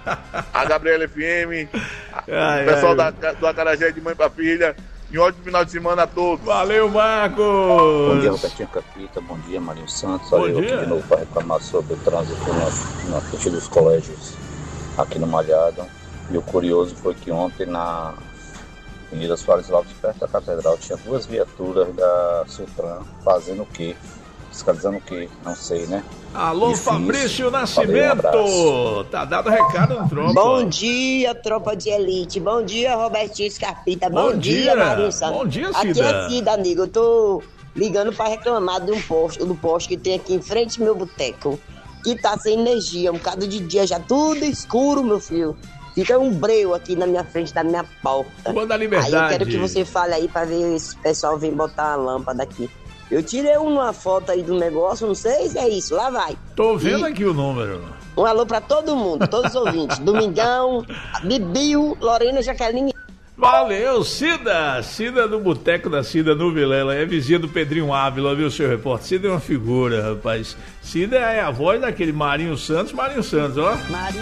a Gabriela FM, o pessoal do Acarajé de mãe pra filha. E um ótimo final de semana a todos. Valeu, Marcos. Bom dia, Robertinho Capita. Bom dia, Marinho Santos. Bom dia. Aqui de novo para reclamar sobre o trânsito na frente dos colégios aqui no Malhado. E o curioso foi que ontem na Avenida Soares Lopes, perto da Catedral, tinha 2 viaturas da Sutran fazendo o quê? Fiscalizando o quê? Não sei, né? Alô, Fabrício Nascimento! Tá dado recado no Tropa. Bom dia, Tropa de Elite. Bom dia, Robertinho Escarpita. Bom dia, Marinho Santos. Bom dia, Cida. Aqui é Cida, amigo. Eu tô ligando pra reclamar do posto que tem aqui em frente ao meu boteco, que tá sem energia. Um bocado de dia já tudo escuro, meu filho. Fica um breu aqui na minha frente da minha porta. Rua da Liberdade. Aí eu quero que você fale aí pra ver se o pessoal vem botar a lâmpada aqui. Eu tirei uma foto aí do negócio, não sei se é isso, lá vai. Tô vendo aqui o número. Um alô pra todo mundo, todos os ouvintes. Domingão, Bibiu, Lorena, Jaqueline. Valeu, Cida do Boteco da Cida no Vilela, é vizinha do Pedrinho Ávila, viu, seu repórter? Cida é uma figura, rapaz. Cida é a voz daquele Marinho Santos, ó.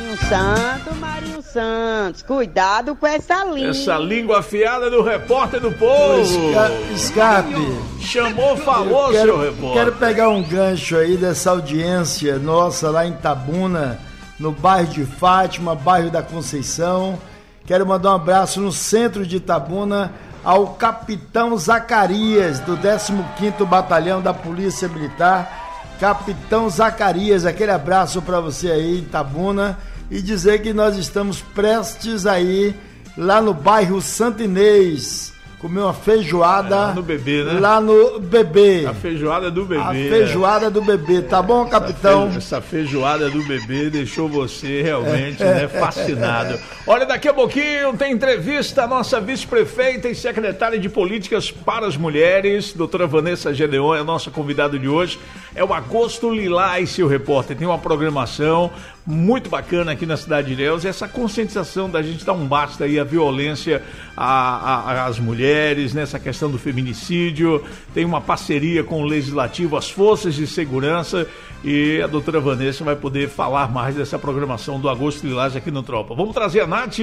Marinho Santos, cuidado com essa língua. Essa língua afiada do repórter do povo. Escape. Chamou, falou, seu repórter. Quero pegar um gancho aí dessa audiência nossa lá em Itabuna, no bairro de Fátima, bairro da Conceição. Quero mandar um abraço no centro de Itabuna ao Capitão Zacarias, do 15º Batalhão da Polícia Militar. Capitão Zacarias, aquele abraço para você aí em Itabuna. E dizer que nós estamos prestes aí, lá no bairro Santo Inês, comer uma feijoada. Lá no Bebê, né? Lá no Bebê. A feijoada do Bebê. A feijoada do Bebê, tá bom, capitão? Essa feijoada do Bebê deixou você realmente fascinado. Olha, daqui a pouquinho tem entrevista à nossa vice-prefeita e secretária de Políticas para as Mulheres, doutora Vanessa Gedeon, é a nossa convidada de hoje. É o Agosto Lilás, seu repórter. Tem uma programação muito bacana aqui na cidade de Ilhéus, essa conscientização da gente dar um basta aí à violência às mulheres, nessa questão do feminicídio. Tem uma parceria com o Legislativo, as forças de segurança, e a doutora Vanessa vai poder falar mais dessa programação do Agosto Lilás aqui no Tropa. Vamos trazer a Nath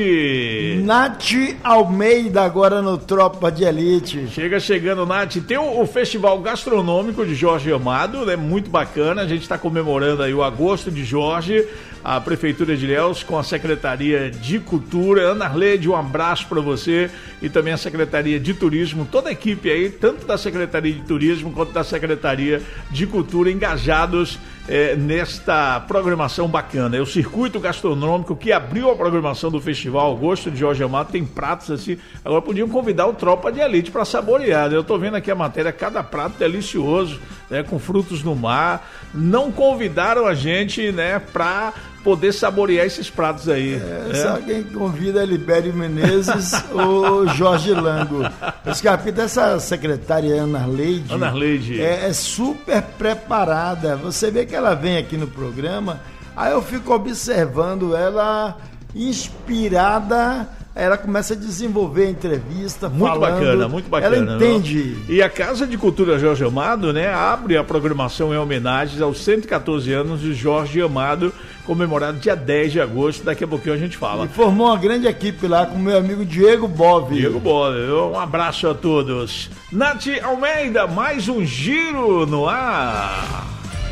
Almeida agora no Tropa de Elite. Chegando, Nath. Tem o Festival Gastronômico de Jorge Amado, né? Muito bacana, a gente está comemorando aí o Agosto de Jorge, a Prefeitura de Ilhéus com a Secretaria de Cultura. Ana Arlede, um abraço para você, e também a Secretaria de Turismo, toda a equipe aí, tanto da Secretaria de Turismo quanto da Secretaria de Cultura, engajados nesta programação bacana. É o Circuito Gastronômico que abriu a programação do Festival Agosto de Jorge Amado. Tem pratos assim, agora podiam convidar o Tropa de Elite para saborear, né? Eu tô vendo aqui a matéria, cada prato delicioso, né, com frutos do mar. Não convidaram a gente, né, para poder saborear esses pratos aí. Só quem convida é Libério Menezes ou Jorge Lango. Escapita, essa secretária Ana Arleide é super preparada. Você vê que ela vem aqui no programa, aí eu fico observando ela inspirada. Ela começa a desenvolver a entrevista, muito bacana. Ela entende. Não? E a Casa de Cultura Jorge Amado, né, abre a programação em homenagens aos 114 anos de Jorge Amado, comemorado dia 10 de agosto. Daqui a pouquinho a gente fala. E formou uma grande equipe lá com o meu amigo Diego Bove. Um abraço a todos. Nath Almeida, mais um giro no ar.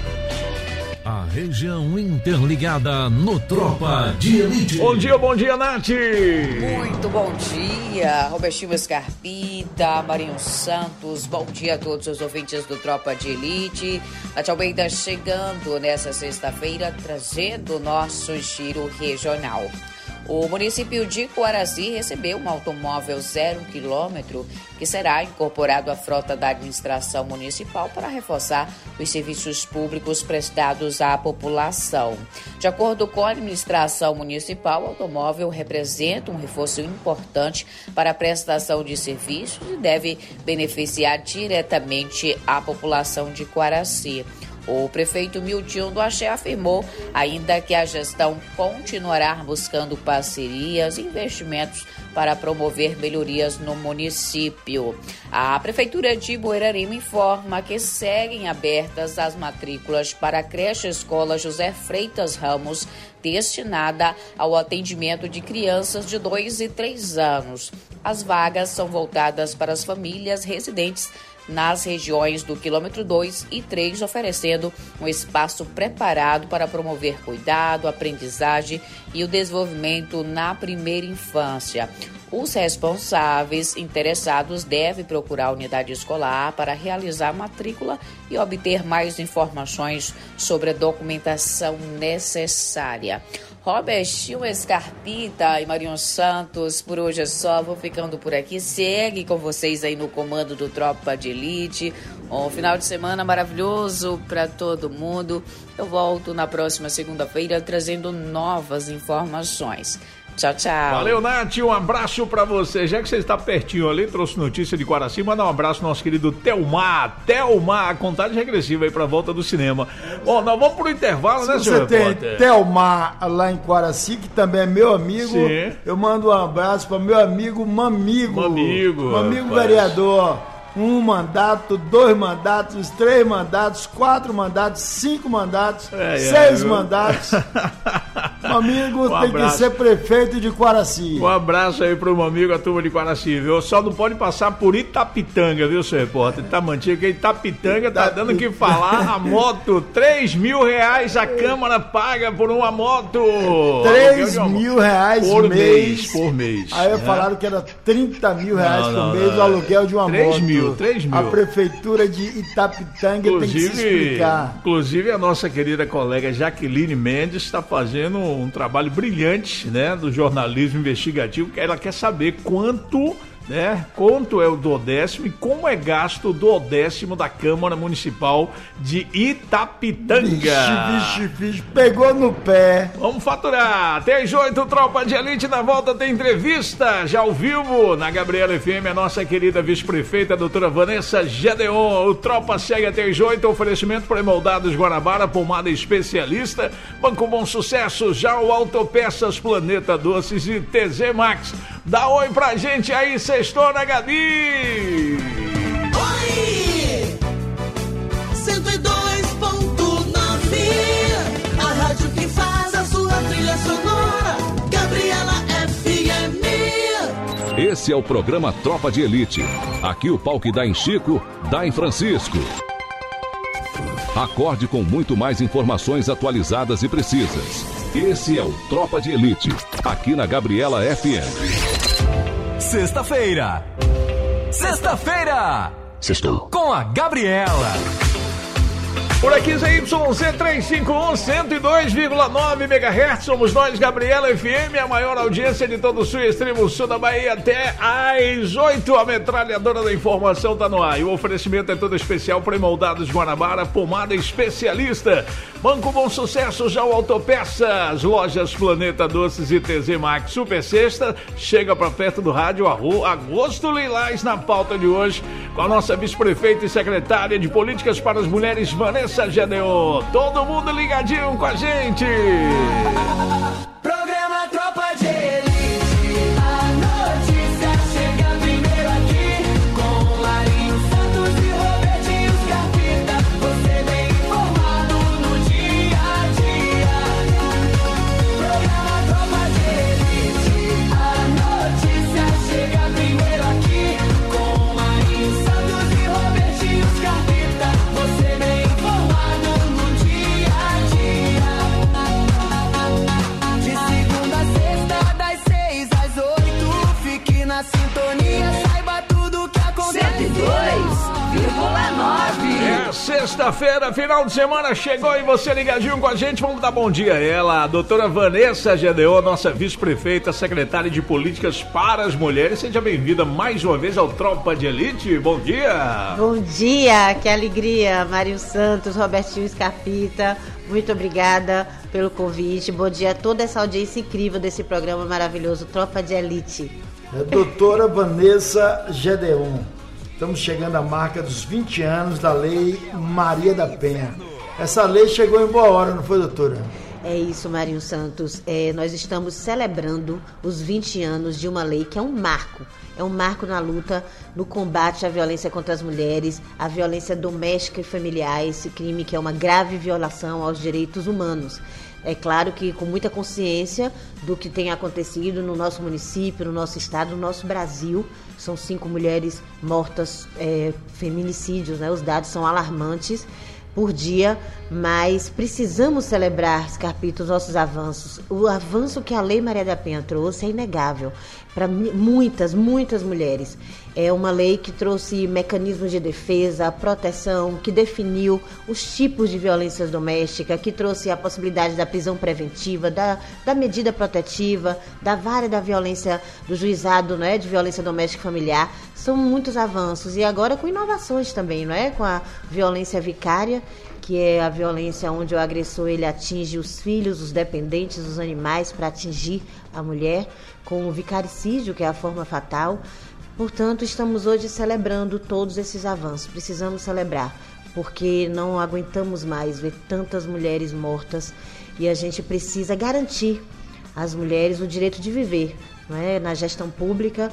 A região interligada no Tropa de Elite. Bom dia, Nath! Muito bom dia, Robertinho Scarpita, Marinho Santos, bom dia a todos os ouvintes do Tropa de Elite. Nath Almeida chegando nessa sexta-feira, trazendo o nosso giro regional. O município de Coaraci recebeu um automóvel 0 km que será incorporado à frota da administração municipal para reforçar os serviços públicos prestados à população. De acordo com a administração municipal, o automóvel representa um reforço importante para a prestação de serviços e deve beneficiar diretamente a população de Coaraci. O prefeito Milton do Axé afirmou ainda que a gestão continuará buscando parcerias e investimentos para promover melhorias no município. A Prefeitura de Buerarima informa que seguem abertas as matrículas para a creche Escola José Freitas Ramos, destinada ao atendimento de crianças de 2 e 3 anos. As vagas são voltadas para as famílias residentes nas regiões do quilômetro 2 e 3, oferecendo um espaço preparado para promover cuidado, aprendizagem e o desenvolvimento na primeira infância. Os responsáveis interessados devem procurar a unidade escolar para realizar a matrícula e obter mais informações sobre a documentação necessária. Robertinho Scarpita e Marinho Santos, por hoje é só, vou ficando por aqui. Segue com vocês aí no comando do Tropa de Elite. Um final de semana maravilhoso para todo mundo. Eu volto na próxima segunda-feira trazendo novas informações. Tchau, tchau. Valeu, Nath, um abraço pra você. Já que você está pertinho ali, trouxe notícia de Coaraci, manda um abraço ao nosso querido Telmar, a contagem regressiva aí pra volta do cinema. Bom, nós vamos pro intervalo, né, senhor repórter? Você tem Telmar lá em Coaraci, que também é meu amigo. Sim. Eu mando um abraço para meu amigo Mamigo vereador. 1 mandato, 2 mandatos, 3 mandatos, 4 mandatos, 5 mandatos, 6 mandatos. Amigo, tem que ser prefeito de Coaraci. Um abraço aí pro meu amigo, a turma de Coaraci, viu? Só não pode passar por Itapitanga, viu, seu repórter? Itamantinha, que Itapitanga tá dando o que falar. A moto, R$3.000 a Câmara paga por uma moto. R$3.000 por mês. Aí falaram que era R$30 mil por mês o aluguel de uma 3 moto. mil. A prefeitura de Itapitanga tem que se explicar. Inclusive a nossa querida colega Jaqueline Mendes está fazendo um trabalho brilhante, né, do jornalismo investigativo, que ela quer saber quanto é o duodécimo e como é gasto o duodécimo da Câmara Municipal de Itapitanga. Vixe, pegou no pé. Vamos faturar. Até às 8, Tropa de Elite, na volta tem entrevista, já ao vivo, na Gabriela FM, a nossa querida vice-prefeita, a doutora Vanessa Gedeon. O Tropa segue até às 8, oferecimento pré-moldados Guanabara, pomada especialista, Banco Bom Sucesso, já o Autopeças, Planeta Doces e TZ Max. Dá oi pra gente aí, sextou na Gabi! Oi! 102.9 Esse é o programa Tropa de Elite. Aqui o pau que dá em Chico, dá em Francisco. Acorde com muito mais informações atualizadas e precisas. Esse é o Tropa de Elite, aqui na Gabriela FM. Sexta-feira. Sextou. Com a Gabriela. Por aqui, ZYZ 351, 102,9 MHz, somos nós, Gabriela FM, a maior audiência de todo o sul e extremo sul da Bahia, até às 8, a metralhadora da informação tá no ar. E o oferecimento é todo especial para Moldados Guanabara, pomada especialista. Banco Bom Sucesso, já o Autopeças, lojas Planeta Doces e TZ Max. Super Sexta, chega para perto do rádio, Agosto Lilás na pauta de hoje, com a nossa vice-prefeita e secretária de Políticas para as Mulheres, Vanessa Gedeon. Todo mundo ligadinho com a gente. Programa Tropa de Elite. A notícia chega primeiro aqui. Com Marinho Santos e Robertinho Scarpita. Você bem informado no dia a dia. Programa Tropa de Elite. A notícia chega primeiro aqui. Com Marinho Santos e Robertinho Scarpita. Você bem na sintonia, saiba tudo que acontece. 102,9. É sexta-feira, final de semana chegou e você ligadinho com a gente. Vamos dar bom dia a ela, a doutora Vanessa Gedeon, nossa vice-prefeita, secretária de Políticas para as Mulheres. Seja bem-vinda mais uma vez ao Tropa de Elite. Bom dia. Bom dia, que alegria. Marinho Santos, Robertinho Scarpita, muito obrigada pelo convite. Bom dia a toda essa audiência incrível desse programa maravilhoso, Tropa de Elite. Doutora Vanessa Gedeon, estamos chegando à marca dos 20 anos da Lei Maria da Penha. Essa lei chegou em boa hora, não foi, doutora? É isso, Marinho Santos. Nós estamos celebrando os 20 anos de uma lei que é um marco. É um marco na luta, no combate à violência contra as mulheres, à violência doméstica e familiar, esse crime que é uma grave violação aos direitos humanos. É claro que com muita consciência do que tem acontecido no nosso município, no nosso estado, no nosso Brasil. São 5 mulheres mortas, feminicídios, né? Os dados são alarmantes por dia, mas precisamos celebrar, Scarpita, os nossos avanços. O avanço que a Lei Maria da Penha trouxe é inegável para muitas mulheres. É uma lei que trouxe mecanismos de defesa, proteção, que definiu os tipos de violências domésticas, que trouxe a possibilidade da prisão preventiva, da medida protetiva, da vara da violência, do juizado, né, de violência doméstica e familiar. São muitos avanços. E agora com inovações também, não é? Com a violência vicária, que é a violência onde o agressor ele atinge os filhos, os dependentes, os animais para atingir a mulher, com o vicaricídio, que é a forma fatal. Portanto, estamos hoje celebrando todos esses avanços. Precisamos celebrar, porque não aguentamos mais ver tantas mulheres mortas e a gente precisa garantir às mulheres o direito de viver, não é? Na gestão pública,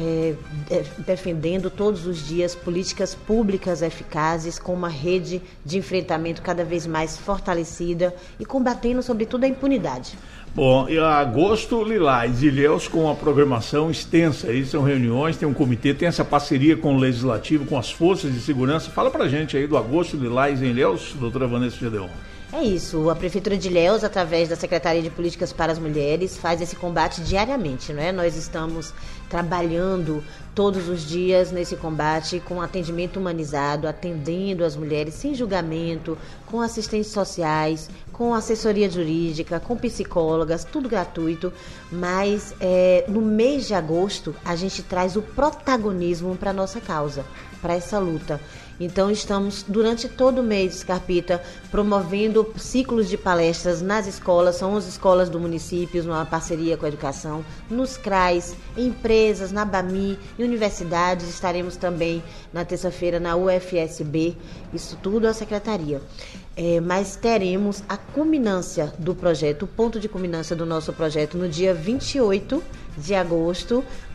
defendendo todos os dias políticas públicas eficazes, com uma rede de enfrentamento cada vez mais fortalecida e combatendo, sobretudo, a impunidade. Bom, e Agosto Lilás, Ilhéus, com a programação extensa, aí são reuniões, tem um comitê, tem essa parceria com o Legislativo, com as forças de segurança. Fala pra gente aí do Agosto Lilás em Ilhéus, doutora Vanessa Gedeon. É isso, a Prefeitura de Ilhéus, através da Secretaria de Políticas para as Mulheres, faz esse combate diariamente, não é? Nós estamos trabalhando todos os dias nesse combate com atendimento humanizado, atendendo as mulheres sem julgamento, com assistentes sociais, com assessoria jurídica, com psicólogas, tudo gratuito, mas no mês de agosto a gente traz o protagonismo para a nossa causa, para essa luta. Então estamos durante todo o mês, Scarpita, promovendo ciclos de palestras nas escolas, são 11 escolas do município, numa parceria com a educação, nos CRAs, empresas, na BAMI, em universidades, estaremos também na terça-feira na UFSB, isso tudo a secretaria. Mas teremos a culminância do projeto, o ponto de culminância do nosso projeto no dia 28 de agosto,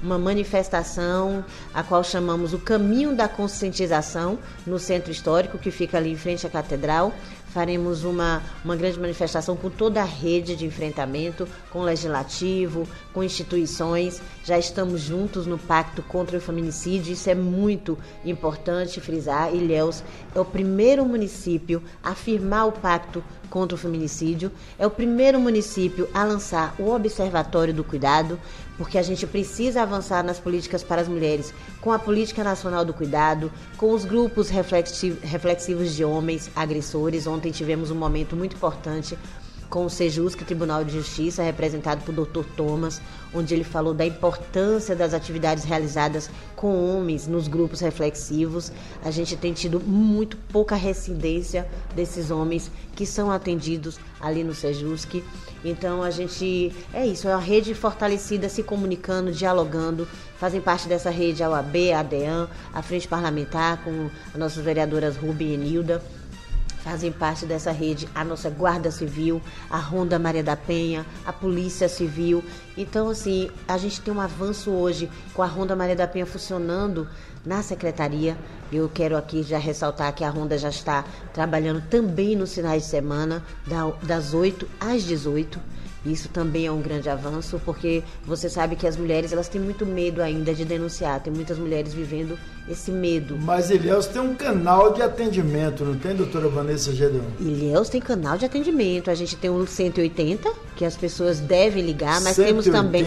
uma manifestação, a qual chamamos o Caminho da Conscientização, no Centro Histórico, que fica ali em frente à Catedral. Faremos uma grande manifestação com toda a rede de enfrentamento, com o Legislativo, com instituições. Já estamos juntos no Pacto contra o Feminicídio, isso é muito importante frisar. Ilhéus é o primeiro município a firmar o Pacto contra o Feminicídio, é o primeiro município a lançar o Observatório do Cuidado, porque a gente precisa avançar nas políticas para as mulheres, com a Política Nacional do Cuidado, com os grupos reflexivos de homens agressores. Ontem tivemos um momento muito importante com o Sejusc, Tribunal de Justiça, representado por Dr. Thomas, onde ele falou da importância das atividades realizadas com homens nos grupos reflexivos. A gente tem tido muito pouca reincidência desses homens que são atendidos ali no Sejusc. Então, é isso, é uma rede fortalecida, se comunicando, dialogando. Fazem parte dessa rede a OAB, a ADEAN, a Frente Parlamentar, com as nossas vereadoras Rubi e Nilda. Fazem parte dessa rede a nossa Guarda Civil, a Ronda Maria da Penha, a Polícia Civil. Então, assim, a gente tem um avanço hoje com a Ronda Maria da Penha funcionando na Secretaria. Eu quero aqui já ressaltar que a Ronda já está trabalhando também nos finais de semana, das 8 às 18. Isso também é um grande avanço, porque você sabe que as mulheres, elas têm muito medo ainda de denunciar. Tem muitas mulheres vivendo esse medo. Mas Ilhéus tem um canal de atendimento, não tem, doutora Vanessa Gedeon? Ilhéus tem canal de atendimento. A gente tem um 180, que as pessoas devem ligar, mas 180, temos também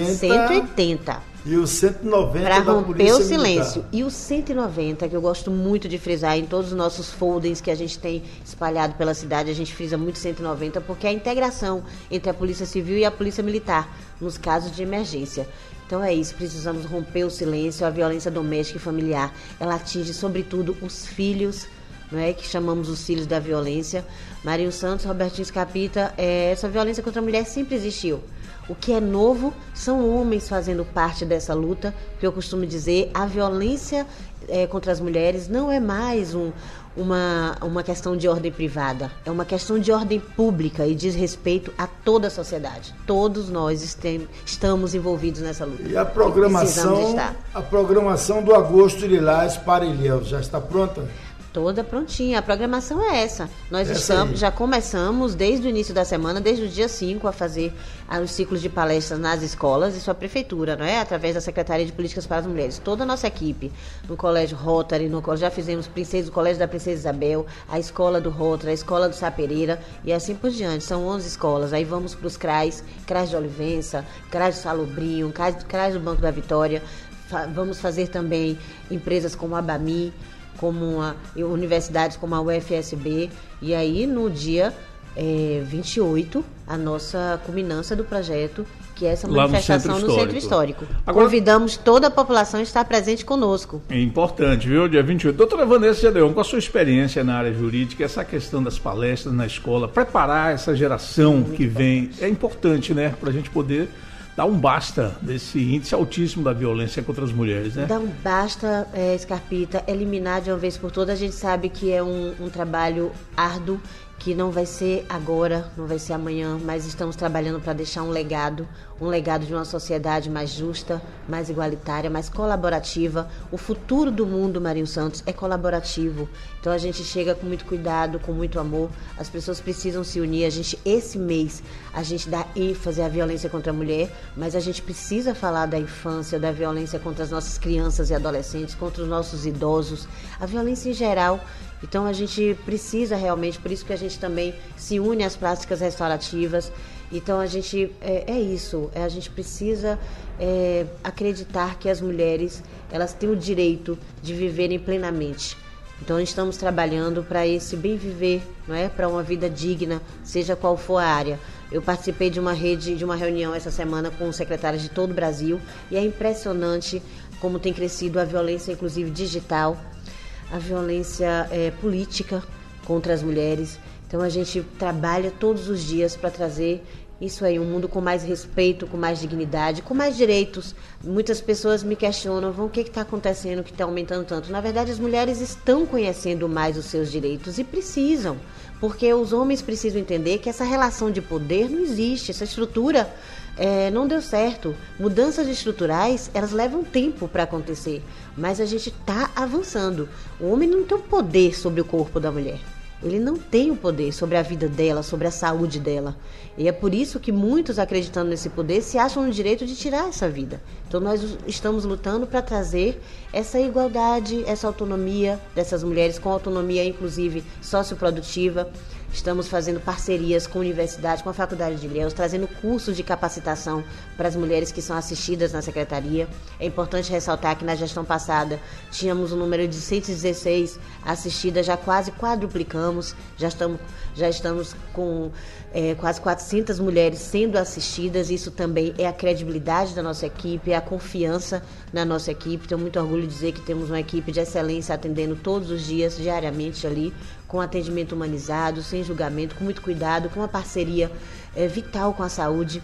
180. E o 190 para da romper Polícia o silêncio. Militar. E o 190, que eu gosto muito de frisar em todos os nossos foldings que a gente tem espalhado pela cidade, a gente frisa muito 190, porque é a integração entre a Polícia Civil e a Polícia Militar, nos casos de emergência. Então é isso, precisamos romper o silêncio. A violência doméstica e familiar, ela atinge sobretudo os filhos, não é, que chamamos os filhos da violência. Marinho Santos, Robertinho Scapita, essa violência contra a mulher sempre existiu. O que é novo são homens fazendo parte dessa luta, que eu costumo dizer, a violência contra as mulheres não é mais uma questão de ordem privada, é uma questão de ordem pública e diz respeito a toda a sociedade. Todos nós estamos envolvidos nessa luta. E a programação do Agosto Lilás para Ilhéus já está pronta? Toda prontinha, a programação é essa. Nós já começamos desde o início da semana, desde o dia 5, a fazer os ciclos de palestras nas escolas. Isso é a prefeitura, não é? Através da Secretaria de Políticas para as Mulheres. Toda a nossa equipe, no Colégio Rotary, já fizemos o Colégio da Princesa Isabel, a Escola do Rotary, a Escola do Sapereira e assim por diante. São 11 escolas. Aí vamos para os CRAs de Olivença, CRAs de Salobrinho, CRAs do Banco da Vitória. Vamos fazer também empresas como a Bami, como universidades como a UFSB, e aí no dia 28, a nossa culminância do projeto, que é essa manifestação no Centro Histórico. Agora, convidamos toda a população a estar presente conosco. É importante, viu? Dia 28. Doutora Vanessa Gedeon, com a sua experiência na área jurídica, essa questão das palestras na escola, preparar essa geração que vem, é importante, né? Para a gente poder dar um basta desse índice altíssimo da violência contra as mulheres, né? Dar um basta, Scarpita, eliminar de uma vez por todas. A gente sabe que é um trabalho árduo, que não vai ser agora, não vai ser amanhã, mas estamos trabalhando para deixar um legado de uma sociedade mais justa, mais igualitária, mais colaborativa. O futuro do mundo, Marinho Santos, é colaborativo. Então a gente chega com muito cuidado, com muito amor. As pessoas precisam se unir. Esse mês, a gente dá ênfase à violência contra a mulher, mas a gente precisa falar da infância, da violência contra as nossas crianças e adolescentes, contra os nossos idosos, a violência em geral. Então a gente precisa realmente, por isso que a gente também se une às práticas restaurativas. Então a gente, a gente precisa acreditar que as mulheres, elas têm o direito de viverem plenamente. Então estamos trabalhando para esse bem viver, não é? Para uma vida digna, seja qual for a área. Eu participei de uma reunião essa semana com secretários de todo o Brasil, e é impressionante como tem crescido a violência, inclusive digital, a violência política contra as mulheres. Então a gente trabalha todos os dias para trazer isso aí, um mundo com mais respeito, com mais dignidade, com mais direitos. Muitas pessoas me questionam, o que está acontecendo, que está aumentando tanto? Na verdade, as mulheres estão conhecendo mais os seus direitos e precisam, porque os homens precisam entender que essa relação de poder não existe, essa estrutura não deu certo. Mudanças estruturais, elas levam tempo para acontecer, mas a gente está avançando. O homem não tem o poder sobre o corpo da mulher. Ele não tem o poder sobre a vida dela, sobre a saúde dela. E é por isso que muitos, acreditando nesse poder, se acham no direito de tirar essa vida. Então nós estamos lutando para trazer essa igualdade, essa autonomia dessas mulheres, com autonomia inclusive socioprodutiva. Estamos fazendo parcerias com a universidade, com a Faculdade de Ilhéus, trazendo cursos de capacitação para as mulheres que são assistidas na secretaria. É importante ressaltar que na gestão passada tínhamos um número de 116 assistidas, já quase quadruplicamos, já estamos com quase 400 mulheres sendo assistidas. Isso também é a credibilidade da nossa equipe, é a confiança na nossa equipe. Tenho muito orgulho de dizer que temos uma equipe de excelência atendendo todos os dias, diariamente ali, com atendimento humanizado, sem julgamento, com muito cuidado, com uma parceria vital com a saúde,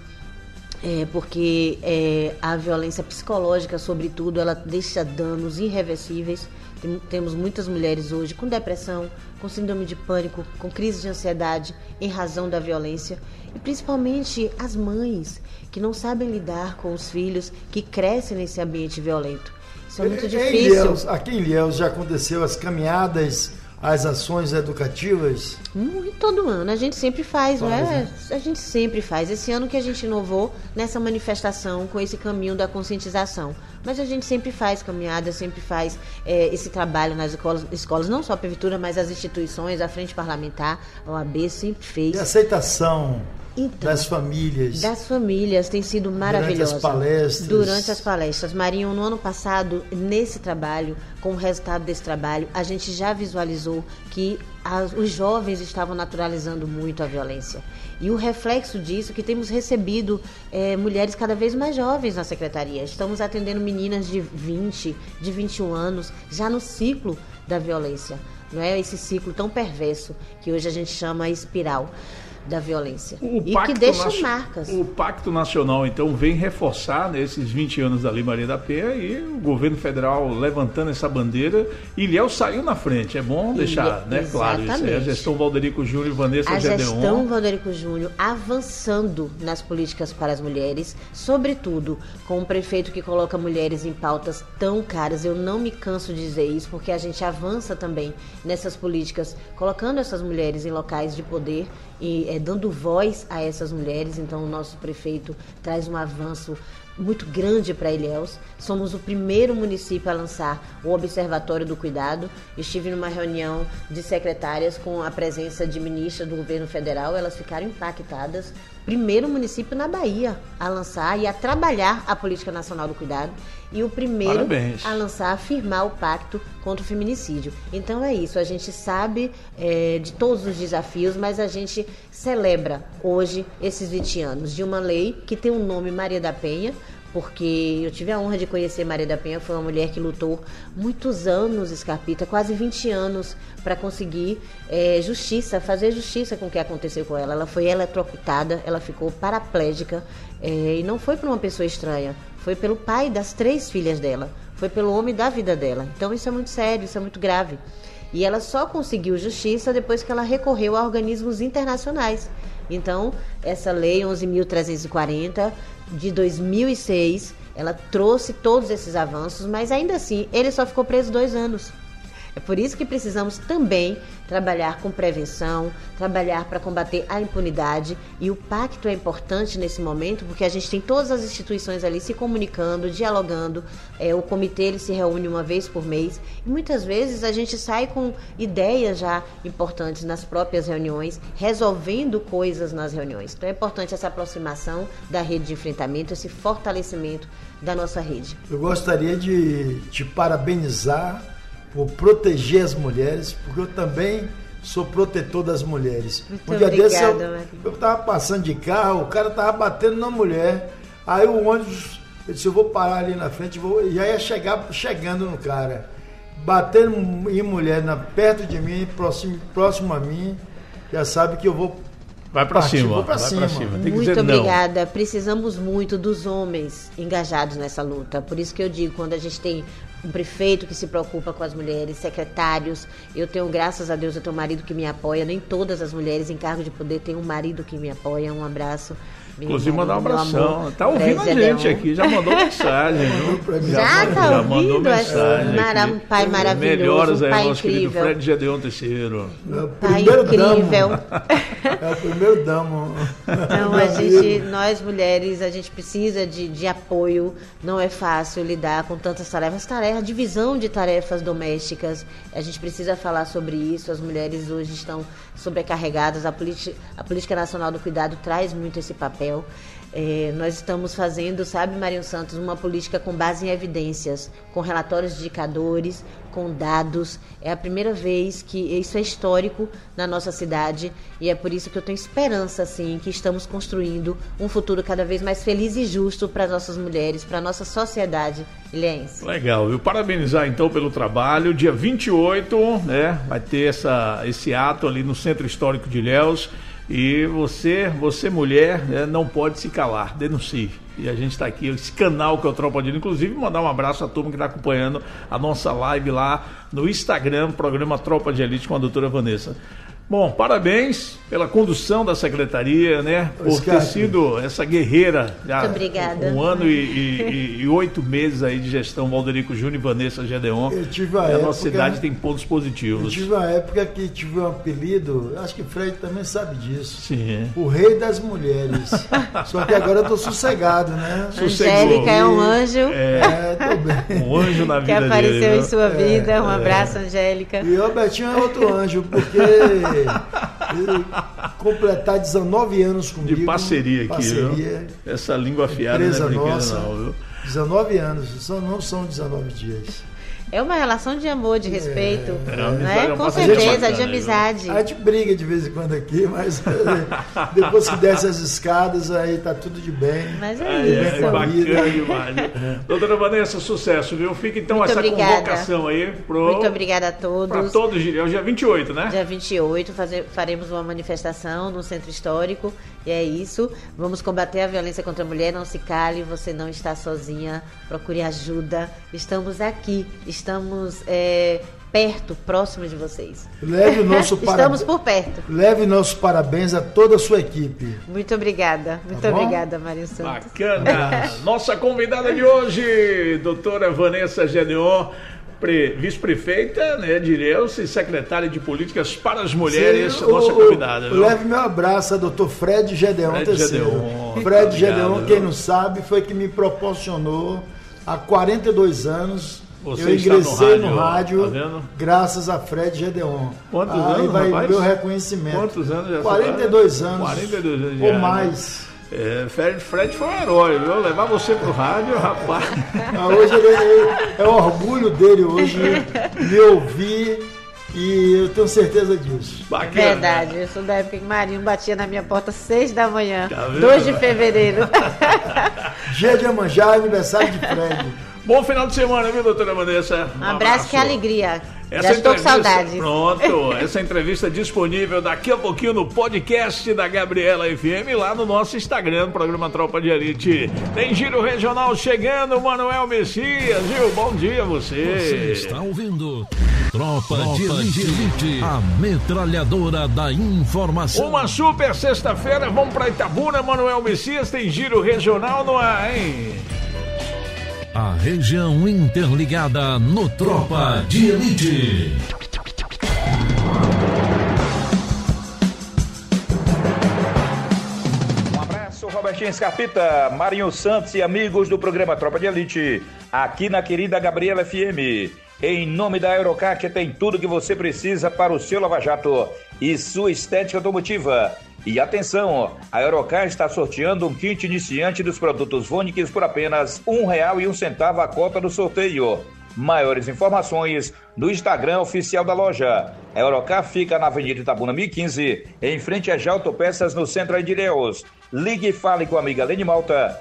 porque a violência psicológica, sobretudo, ela deixa danos irreversíveis. Temos muitas mulheres hoje com depressão, com síndrome de pânico, com crise de ansiedade em razão da violência, e principalmente as mães que não sabem lidar com os filhos que crescem nesse ambiente violento. Isso é muito difícil. Aqui em Ilhéus já aconteceu as caminhadas, as ações educativas? Todo ano, a gente sempre faz, não é? A gente sempre faz. Esse ano que a gente inovou nessa manifestação com esse caminho da conscientização. Mas a gente sempre faz caminhada, sempre faz esse trabalho nas escolas, não só a prefeitura, mas as instituições, a Frente Parlamentar, a OAB sempre fez. E a aceitação das famílias? Das famílias tem sido maravilhosa. Durante as palestras. Marinho, no ano passado, nesse trabalho, com o resultado desse trabalho, a gente já visualizou que os jovens estavam naturalizando muito a violência. E o reflexo disso é que temos recebido mulheres cada vez mais jovens na secretaria. Estamos atendendo meninas de 20, de 21 anos, já no ciclo da violência. Não é esse ciclo tão perverso que hoje a gente chama espiral da violência. E que deixa marcas. O Pacto Nacional, então, vem reforçar nesses 20 anos da Lei Maria da Penha, e o governo federal levantando essa bandeira, e Ilhéus saiu na frente. É bom deixar claro isso. A gestão Valderico Júnior e Vanessa Gedeon. A gestão Valderico Júnior avançando nas políticas para as mulheres, sobretudo com um prefeito que coloca mulheres em pautas tão caras. Eu não me canso de dizer isso, porque a gente avança também nessas políticas, colocando essas mulheres em locais de poder e dando voz a essas mulheres. Então o nosso prefeito traz um avanço muito grande para Ilhéus. Somos o primeiro município a lançar o Observatório do Cuidado. Estive numa reunião de secretárias com a presença de ministras do governo federal, elas ficaram impactadas. Primeiro município na Bahia a lançar e a trabalhar a Política Nacional do Cuidado, e o primeiro a lançar, a firmar o pacto contra o feminicídio. Então é isso, a gente sabe de todos os desafios, mas a gente celebra hoje esses 20 anos de uma lei que tem o nome Maria da Penha, porque eu tive a honra de conhecer Maria da Penha. Foi uma mulher que lutou muitos anos, Scarpita, quase 20 anos, para conseguir fazer justiça com o que aconteceu com ela. Ela foi eletrocutada, ela ficou paraplégica, e não foi por uma pessoa estranha, foi pelo pai das 3 filhas dela, foi pelo homem da vida dela. Então isso é muito sério, isso é muito grave. E ela só conseguiu justiça depois que ela recorreu a organismos internacionais. Então, essa lei 11.340 de 2006, ela trouxe todos esses avanços, mas ainda assim, ele só ficou preso 2 anos. É por isso que precisamos também trabalhar com prevenção, trabalhar para combater a impunidade, e o pacto é importante nesse momento, porque a gente tem todas as instituições ali se comunicando, dialogando, o comitê ele se reúne uma vez por mês, e muitas vezes a gente sai com ideias já importantes nas próprias reuniões, resolvendo coisas nas reuniões. Então é importante essa aproximação da rede de enfrentamento, esse fortalecimento da nossa rede. Eu gostaria de te parabenizar por proteger as mulheres, porque eu também sou protetor das mulheres. Muito obrigada, eu estava passando de carro, o cara estava batendo na mulher, aí o ônibus, eu disse, eu vou parar ali na frente, já ia chegando no cara, batendo em mulher perto de mim, próximo a mim, já sabe que eu vou Vai para cima. Tem que dizer não. Muito obrigada. Precisamos muito dos homens engajados nessa luta. Por isso que eu digo, quando a gente tem um prefeito que se preocupa com as mulheres, secretários, eu tenho, graças a Deus, eu tenho um marido que me apoia. Nem todas as mulheres em cargo de poder têm um marido que me apoia. Um abraço. Inclusive, mandar um abração. Tá ouvindo a gente aqui, já mandou mensagem. Já mandou mensagem. Um pai maravilhoso, Melhoras um aí, pai nosso incrível. querido Fred Gedeon Terceiro. Pai incrível. É o primeiro damo. Então, nós mulheres, a gente precisa de apoio. Não é fácil lidar com tantas tarefas. Divisão de tarefas domésticas. A gente precisa falar sobre isso. As mulheres hoje estão sobrecarregadas. A Política Nacional do Cuidado traz muito esse papel. Nós estamos fazendo, sabe, Marinho Santos, uma política com base em evidências, com relatórios de indicadores, com dados. É a primeira vez que isso é histórico na nossa cidade e é por isso que eu tenho esperança, assim, que estamos construindo um futuro cada vez mais feliz e justo para as nossas mulheres, para a nossa sociedade ilhéense. Legal, viu? Parabenizar então pelo trabalho. Dia 28, né, vai ter esse ato ali no Centro Histórico de Ilhéus. E você mulher, né, não pode se calar, denuncie. E a gente está aqui, esse canal que é o Tropa de Elite, inclusive mandar um abraço à turma que está acompanhando a nossa live lá no Instagram, programa Tropa de Elite com a doutora Vanessa. Bom, parabéns pela condução da secretaria, né? Por ter sido essa guerreira. Muito obrigada. 1 ano e 8 meses aí de gestão, Valderico Júnior e Vanessa Gedeon. Eu tive a nossa cidade tem pontos positivos. Eu tive uma época que tive um apelido, acho que o Fred também sabe disso. Sim. O rei das mulheres. Só que agora eu tô sossegado, né? Angélica é um anjo. Tô bem. Um anjo na vida que apareceu dele, em sua vida. Um abraço, Angélica. E o Betinho é outro anjo, porque completar 19 anos comigo. De parceria aqui, viu? Essa língua afiada não é brincadeira nossa, não, viu? 19 anos, não são 19 dias. É uma relação de amor, de respeito, né? Com certeza, de amizade. A gente briga de vez em quando aqui, mas depois que desce as escadas, aí tá tudo de bem. Mas isso. Bacana demais. Doutora Vanessa, sucesso, viu? Fica então muito essa obrigada. Convocação aí. Muito obrigada a todos. Para todos, é o dia 28, né? Dia 28, faremos uma manifestação no Centro Histórico. E é isso. Vamos combater a violência contra a mulher. Não se cale, você não está sozinha. Procure ajuda. Estamos aqui. Estamos perto, próximo de vocês. Estamos por perto. Leve nossos parabéns a toda a sua equipe. Muito obrigada. Muito obrigada, Marinho Santos. Bacana. Nossa convidada de hoje, doutora Vanessa Gedeon, vice-prefeita, né, de Ilhéus e secretária de Políticas para as Mulheres, nossa convidada. Leve meu abraço a doutor Fred Gedeon terceiro. Fred Gedeon, quem não sabe, foi que me proporcionou há 42 anos. Você eu ingressei no rádio tá graças a Fred Gedeon. Quantos anos, vai rapaz? Meu reconhecimento. Quantos anos já? 42 anos. 42 anos ou mais. Fred foi um herói, viu? Levar você pro rádio, rapaz. Hoje é o orgulho dele hoje me ouvir. E eu tenho certeza disso. Bacana. Verdade, eu sou da época que Marinho batia na minha porta 6 da manhã, 2 de fevereiro. Dia de Iemanjá, aniversário de Fred. Bom final de semana, viu, doutora Vanessa? Um abraço, que alegria. Já estou com saudade. Pronto, essa entrevista é disponível daqui a pouquinho no podcast da Gabriela FM, lá no nosso Instagram, programa Tropa de Elite. Tem giro regional chegando, Manuel Messias, viu? Bom dia a você. Você está ouvindo Tropa de Elite, a metralhadora da informação. Uma super sexta-feira, vamos para Itabuna, Manuel Messias, tem giro regional no ar, hein? A região interligada no Tropa de Elite. Um abraço, Robertinho Scarpita, Marinho Santos e amigos do programa Tropa de Elite, aqui na querida Gabriela FM. Em nome da Aerocar, que tem tudo que você precisa para o seu lava-jato e sua estética automotiva. E atenção, a Aerocar está sorteando um kit iniciante dos produtos Vonix por apenas R$1,01 a cota do sorteio. Maiores informações no Instagram oficial da loja. A Aerocar fica na Avenida Itabuna 1015, em frente a Autopeças no centro de Ilhéus. Ligue e fale com a amiga Lene Malta,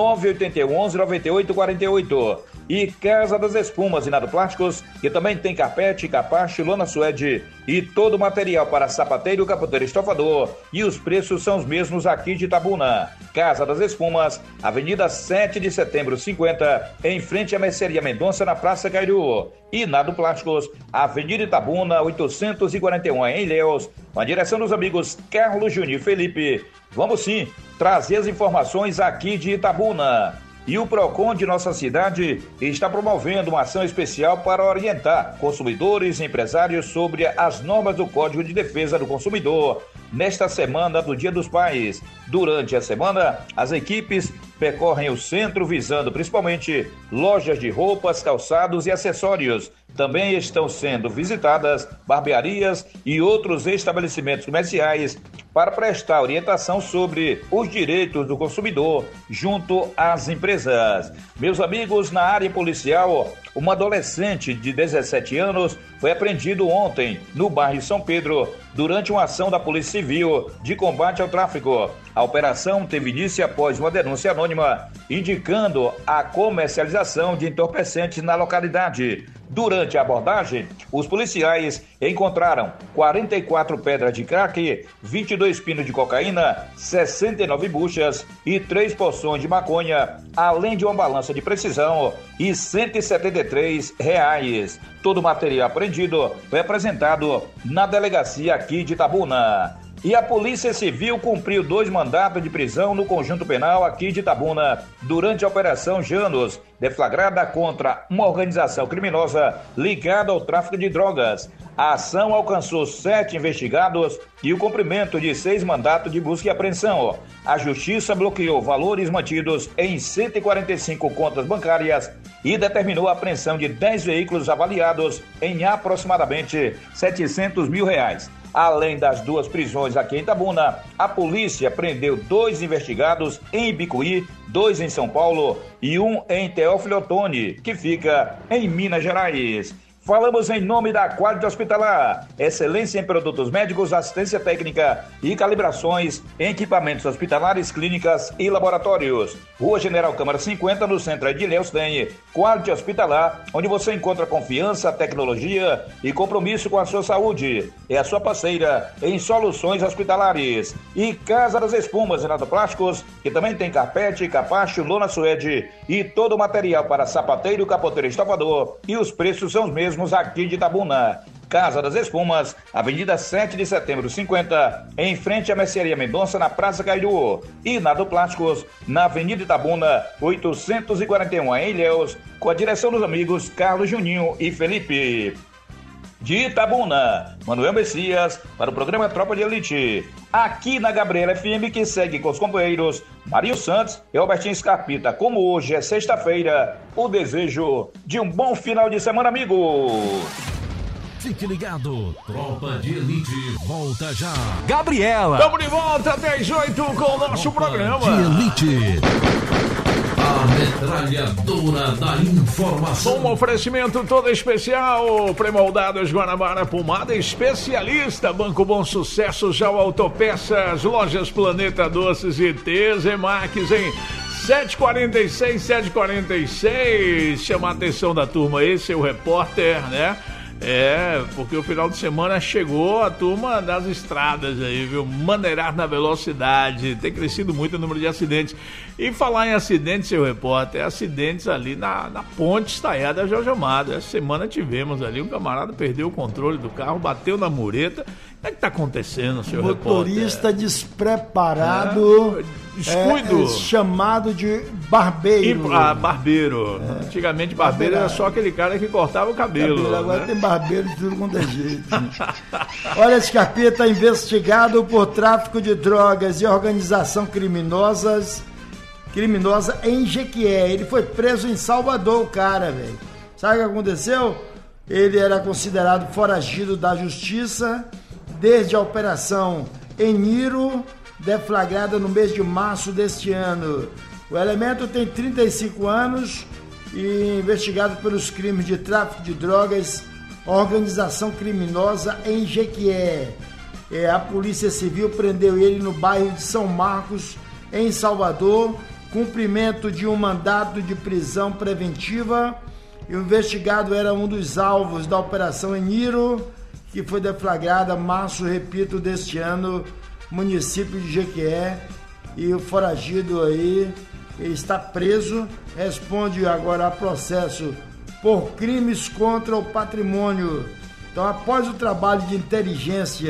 981-11-9848. E Casa das Espumas e Nado Plásticos, que também tem carpete, capacho, lona suede e todo o material para sapateiro, capoteiro e estofador. E os preços são os mesmos aqui de Itabuna. Casa das Espumas, Avenida 7 de Setembro 50, em frente à Mercearia Mendonça, na Praça Cairu. E Nado Plásticos, Avenida Itabuna 841 em Ilhéus, com a direção dos amigos Carlos, Juninho e Felipe, vamos sim trazer as informações aqui de Itabuna. E o PROCON de nossa cidade está promovendo uma ação especial para orientar consumidores e empresários sobre as normas do Código de Defesa do Consumidor nesta semana do Dia dos Pais. Durante a semana, as equipes percorrem o centro visando principalmente lojas de roupas, calçados e acessórios. Também estão sendo visitadas barbearias e outros estabelecimentos comerciais para prestar orientação sobre os direitos do consumidor junto às empresas. Meus amigos, na área policial, uma adolescente de 17 anos foi apreendido ontem no bairro São Pedro durante uma ação da Polícia Civil de combate ao tráfico. A operação teve início após uma denúncia anônima indicando a comercialização de entorpecentes na localidade. Durante a abordagem, os policiais encontraram 44 pedras de crack, 22 pinos de cocaína, 69 buchas e 3 porções de maconha, além de uma balança de precisão e R$173. Todo o material apreendido foi apresentado na delegacia aqui de Itabuna. E a Polícia Civil cumpriu 2 mandatos de prisão no Conjunto Penal aqui de Itabuna durante a Operação Janos, deflagrada contra uma organização criminosa ligada ao tráfico de drogas. A ação alcançou 7 investigados e o cumprimento de 6 mandatos de busca e apreensão. A Justiça bloqueou valores mantidos em 145 contas bancárias e determinou a apreensão de 10 veículos avaliados em aproximadamente R$700 mil. Além das 2 prisões aqui em Itabuna, a polícia prendeu 2 investigados em Ibicuí, 2 em São Paulo e 1 em Teófilo Otoni, que fica em Minas Gerais. Falamos em nome da Quality Hospitalar, excelência em produtos médicos, assistência técnica e calibrações em equipamentos hospitalares, clínicas e laboratórios. Rua General Câmara 50, no centro de Ilhéus, tem Quality Hospitalar, onde você encontra confiança, tecnologia e compromisso com a sua saúde. É a sua parceira em soluções hospitalares. E Casa das Espumas, Renato Plásticos, que também tem carpete, capacho, lona suede e todo o material para sapateiro, capoteiro e estofador. E os preços são os mesmos aqui de Itabuna. Casa das Espumas, Avenida 7 de Setembro 50, em frente à Mercearia Mendonça, na Praça Cairu. E Nado Plásticos, na Avenida Itabuna 841, em Ilhéus, com a direção dos amigos Carlos, Juninho e Felipe. De Itabuna, Manuel Messias, para o programa Tropa de Elite. Aqui na Gabriela FM, que segue com os companheiros Marinho Santos e Robertinho Scarpita. Como hoje é sexta-feira, o desejo de um bom final de semana, amigo. Fique ligado, Tropa de Elite volta já. Gabriela. Estamos de volta, 10:08 com o nosso programa. De Elite. A metralhadora da informação. Um oferecimento todo especial. Pré-moldados Guanabara, pomada especialista. Banco Bom Sucesso, Já Autopeças, Lojas Planeta Doces e TZ Max em 746. Chama a atenção da turma aí, seu repórter, né? Porque o final de semana chegou a turma das estradas aí, viu? Maneirar na velocidade, tem crescido muito o número de acidentes. E falar em acidentes, seu repórter, acidentes ali na ponte estaiada Jorge Amado. Essa semana tivemos ali, um camarada perdeu o controle do carro, bateu na mureta. O que é que tá acontecendo, seu repórter? Motorista despreparado, descuido. Chamado de barbeiro. Barbeiro. Antigamente barbeiro era só aquele cara que cortava o cabelo. Agora tem barbeiro de tudo quanto é jeito. Olha, Scarpeta investigado por tráfico de drogas e organização criminosa em Jequié. Ele foi preso em Salvador, o cara, velho. Sabe o que aconteceu? Ele era considerado foragido da justiça desde a operação Eniro, deflagrada no mês de março deste ano. O elemento tem 35 anos e investigado pelos crimes de tráfico de drogas, organização criminosa em Jequié. A Polícia Civil prendeu ele no bairro de São Marcos, em Salvador, cumprimento de um mandato de prisão preventiva. E o investigado era um dos alvos da Operação Eniro, que foi deflagrada em março, repito, deste ano, município de Jequié. E o foragido aí está preso, responde agora a processo por crimes contra o patrimônio. Então, após o trabalho de inteligência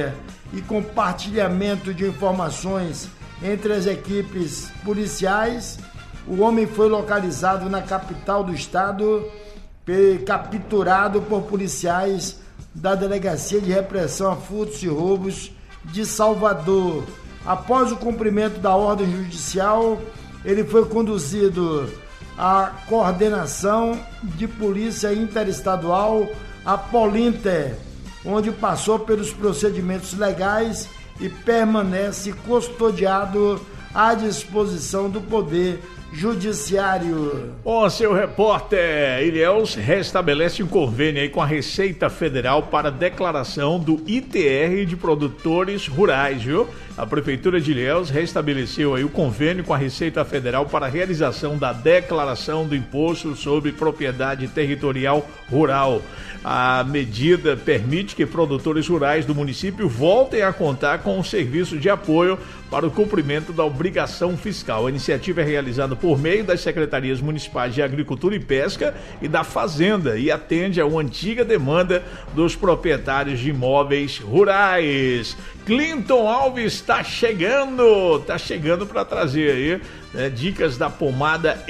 e compartilhamento de informações entre as equipes policiais, o homem foi localizado na capital do estado, capturado por policiais da Delegacia de Repressão a Furtos e Roubos de Salvador. Após o cumprimento da ordem judicial, ele foi conduzido à Coordenação de Polícia Interestadual, a Polinter, onde passou pelos procedimentos legais e permanece custodiado à disposição do Poder Judiciário. Bom, seu repórter, Ilhéus restabelece um convênio aí com a Receita Federal para declaração do ITR de produtores rurais, viu? A Prefeitura de Ilhéus restabeleceu aí o convênio com a Receita Federal para a realização da declaração do Imposto sobre Propriedade Territorial Rural. A medida permite que produtores rurais do município voltem a contar com um serviço de apoio para o cumprimento da obrigação fiscal. A iniciativa é realizada por meio das Secretarias Municipais de Agricultura e Pesca e da Fazenda e atende a uma antiga demanda dos proprietários de imóveis rurais. Clinton Alves está chegando para trazer aí, né, dicas da pomada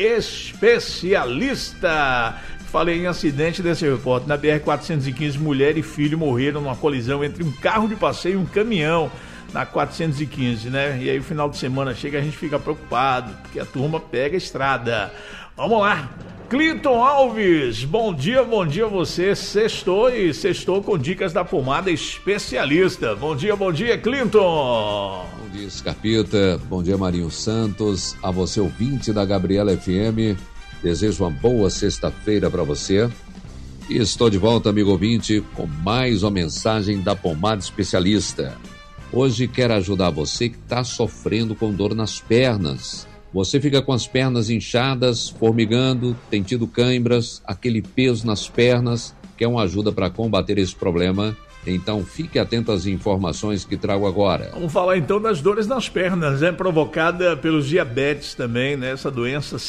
especialista. Falei em acidente desse repórter. Na BR-415, mulher e filho morreram numa colisão entre um carro de passeio e um caminhão na 415, né? E aí o final de semana chega, a gente fica preocupado, porque a turma pega a estrada. Vamos lá. Clinton Alves, bom dia a você. Sextou com dicas da pomada especialista. Bom dia, Clinton. Bom dia, Scarpita. Bom dia, Marinho Santos. A você, ouvinte da Gabriela FM. Desejo uma boa sexta-feira para você. E estou de volta, amigo ouvinte, com mais uma mensagem da pomada especialista. Hoje quero ajudar você que está sofrendo com dor nas pernas. Você fica com as pernas inchadas, formigando, tem tido cãibras, aquele peso nas pernas, quer uma ajuda para combater esse problema? Então fique atento às informações que trago agora. Vamos falar então das dores nas pernas, né? Provocada pelos diabetes também, né? Essa doença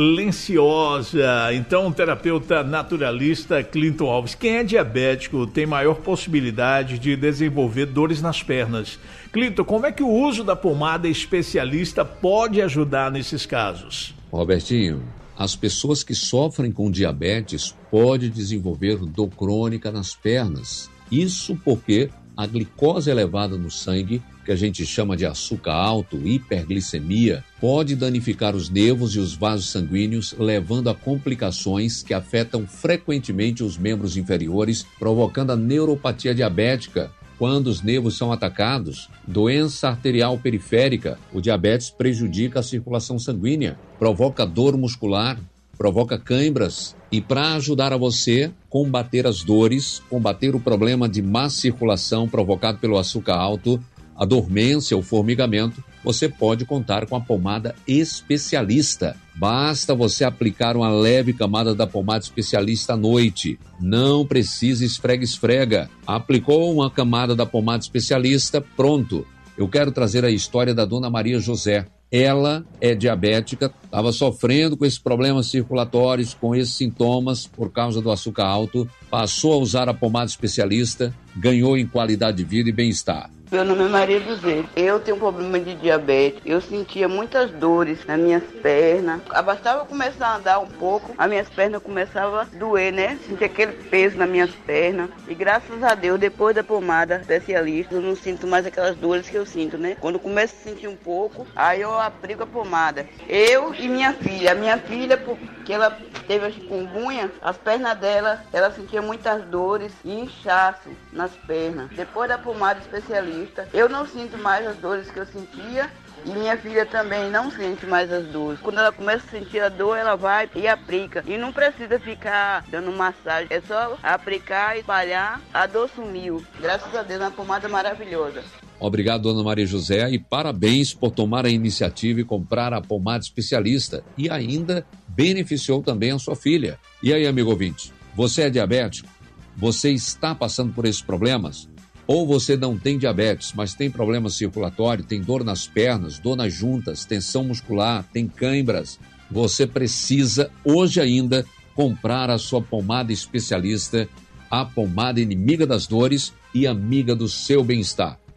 silenciosa. Então o terapeuta naturalista Clinton Alves, quem é diabético tem maior possibilidade de desenvolver dores nas pernas. Clinton, como é que o uso da pomada especialista pode ajudar nesses casos? Robertinho, as pessoas que sofrem com diabetes podem desenvolver dor crônica nas pernas. Isso porque a glicose elevada no sangue, que a gente chama de açúcar alto, hiperglicemia, pode danificar os nervos e os vasos sanguíneos, levando a complicações que afetam frequentemente os membros inferiores, provocando a neuropatia diabética. Quando os nervos são atacados, doença arterial periférica, o diabetes prejudica a circulação sanguínea, provoca dor muscular, provoca cãibras. E para ajudar a você combater as dores, combater o problema de má circulação provocado pelo açúcar alto, a dormência, o formigamento, você pode contar com a pomada especialista. Basta você aplicar uma leve camada da pomada especialista à noite. Não precisa esfrega-esfrega. Aplicou uma camada da pomada especialista, pronto. Eu quero trazer a história da dona Maria José. Ela é diabética, estava sofrendo com esses problemas circulatórios, com esses sintomas por causa do açúcar alto, passou a usar a pomada especialista, ganhou em qualidade de vida e bem-estar. Meu nome é Maria José. Eu tenho um problema de diabetes. Eu sentia muitas dores nas minhas pernas. Bastava eu começar a andar um pouco, as minhas pernas começavam a doer, né? Sentia aquele peso nas minhas pernas. E graças a Deus, depois da pomada especialista, eu não sinto mais aquelas dores que eu sinto, né? Quando eu começo a sentir um pouco, aí eu aplico a pomada. Eu e minha filha. A minha filha, porque ela teve a chikungunya, as pernas dela, ela sentia muitas dores e inchaço nas pernas. Depois da pomada especialista, eu não sinto mais as dores que eu sentia e minha filha também não sente mais as dores. Quando ela começa a sentir a dor, ela vai e aplica. E não precisa ficar dando massagem, é só aplicar e espalhar, a dor sumiu. Graças a Deus, uma pomada maravilhosa. Obrigado, dona Maria José, e parabéns por tomar a iniciativa e comprar a pomada especialista. E ainda beneficiou também a sua filha. E aí, amigo ouvinte, você é diabético? Você está passando por esses problemas? Ou você não tem diabetes, mas tem problema circulatório, tem dor nas pernas, dor nas juntas, tensão muscular, tem cãibras. Você precisa, hoje ainda, comprar a sua pomada especialista, a pomada inimiga das dores e amiga do seu bem-estar.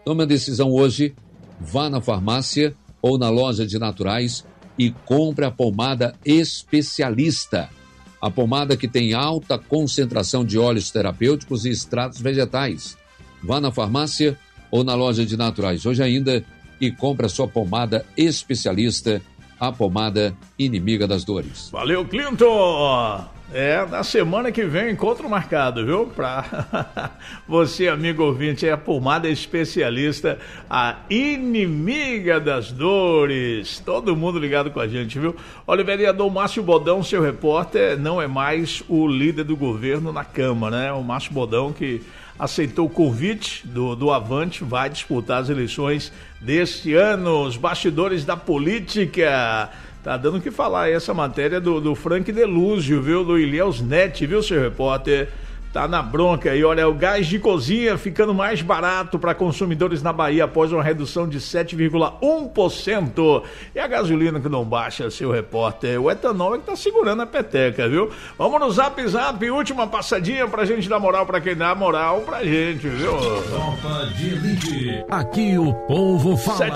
Tome a decisão hoje, vá na farmácia ou na loja de naturais e compre a pomada Especialista. A pomada que tem alta concentração de óleos terapêuticos e extratos vegetais. Vá na farmácia ou na loja de naturais hoje ainda e compre a sua pomada Especialista, a pomada inimiga das dores. Valeu, Clinton! Na semana que vem, encontro marcado, viu? Pra você, amigo ouvinte, é a pomada Especialista, a inimiga das dores. Todo mundo ligado com a gente, viu? Olha, o vereador Márcio Bodão, seu repórter, não é mais o líder do governo na Câmara, né? O Márcio Bodão que aceitou o convite do Avante, vai disputar as eleições deste ano. Os bastidores da política. Tá dando o que falar aí essa matéria do Frank Delúzio, viu? Do Ilhéus Net, viu, seu repórter? Tá na bronca aí. Olha, o gás de cozinha ficando mais barato para consumidores na Bahia após uma redução de 7,1%. E a gasolina que não baixa, seu repórter. O etanol é que tá segurando a peteca, viu? Vamos no Zap, última passadinha pra gente dar moral pra quem dá moral pra gente, viu? Tropa de Elite. Aqui o povo fala.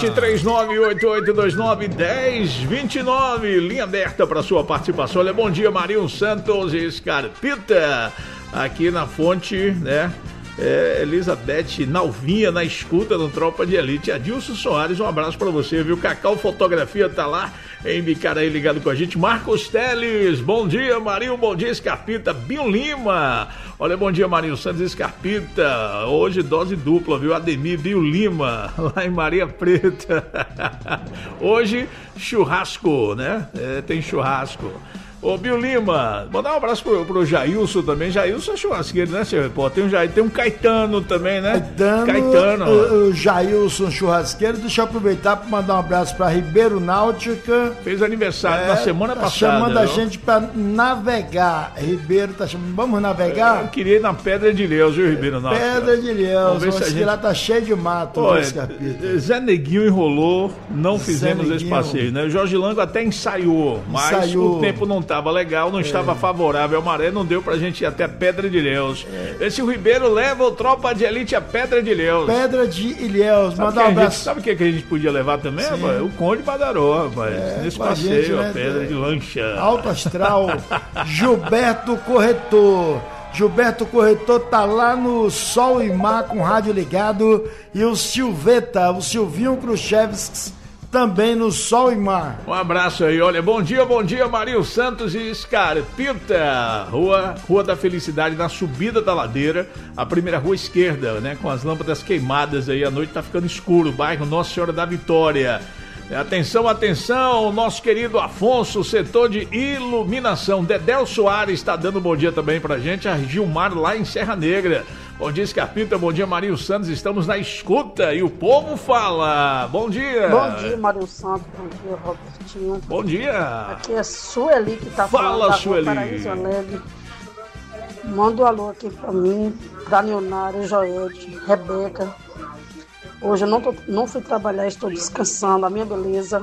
739-8829-1029. Linha aberta pra sua participação. Olha, bom dia, Marinho Santos e Scarpita. Aqui na fonte, né? Elizabeth Nalvinha na escuta no Tropa de Elite. Adilson Soares, um abraço pra você, viu? Cacau Fotografia tá lá em Bicaraí ligado com a gente. Marcos Teles, bom dia, Marinho, bom dia, Scarpita. Binho Lima, olha, bom dia, Marinho Santos e Scarpita. Hoje dose dupla, viu? Ademir Binho Lima, lá em Maria Preta. Hoje churrasco, né? Tem churrasco. Ô, Binho Lima, mandar um abraço pro Jailson também. Jailson é churrasqueiro, né, senhor? Pô, tem um Caetano também, né? Caetano. O Jailson churrasqueiro. Deixa eu aproveitar para mandar um abraço para Ribeiro Náutica. Fez aniversário na semana passada. Chamando a gente para navegar. Ribeiro tá chamando. Vamos navegar? Eu queria ir na Pedra de Ilhéus, viu, Ribeiro Náutica? Pedra de Ilhéus. Mas lá tá cheio de mato. Pô, Zé Neguinho enrolou, não fizemos esse passeio, né? O Jorge Lango até ensaiou, mas o tempo não estava legal, não estava favorável ao maré, não deu pra gente ir até a Pedra de Ilhéus. Esse Ribeiro leva o Tropa de Elite a Pedra de Ilhéus. Pedra de Ilhéus, mandar um abraço. Sabe o que a gente podia levar também, rapaz? O Conde Badaró, rapaz. Nesse passeio, gente, né? Pedra de lancha. Alto Astral, Gilberto Corretor. Gilberto Corretor tá lá no Sol e Mar com rádio ligado. E o Silveta, o Silvinho Khrushchevski, também no Sol e Mar. Um abraço aí, olha, bom dia, Marinho Santos e Scarpita. Rua da Felicidade, na subida da ladeira, a primeira rua esquerda, né, com as lâmpadas queimadas aí, a noite tá ficando escuro, bairro Nossa Senhora da Vitória. Atenção, nosso querido Afonso, setor de iluminação. Dedéu Soares está dando bom dia também pra gente, a Gilmar lá em Serra Negra. Bom dia, Scarpita, bom dia, Marinho Santos, estamos na escuta e o povo fala. Bom dia. Bom dia, Marinho Santos, bom dia, Robertinho. Bom dia. Aqui é Sueli que tá falando. Fala, Sueli. Paraíso Alegre. Manda um alô aqui pra mim, pra Leonário, Joete, Rebeca. Hoje eu não fui trabalhar, estou descansando, a minha beleza.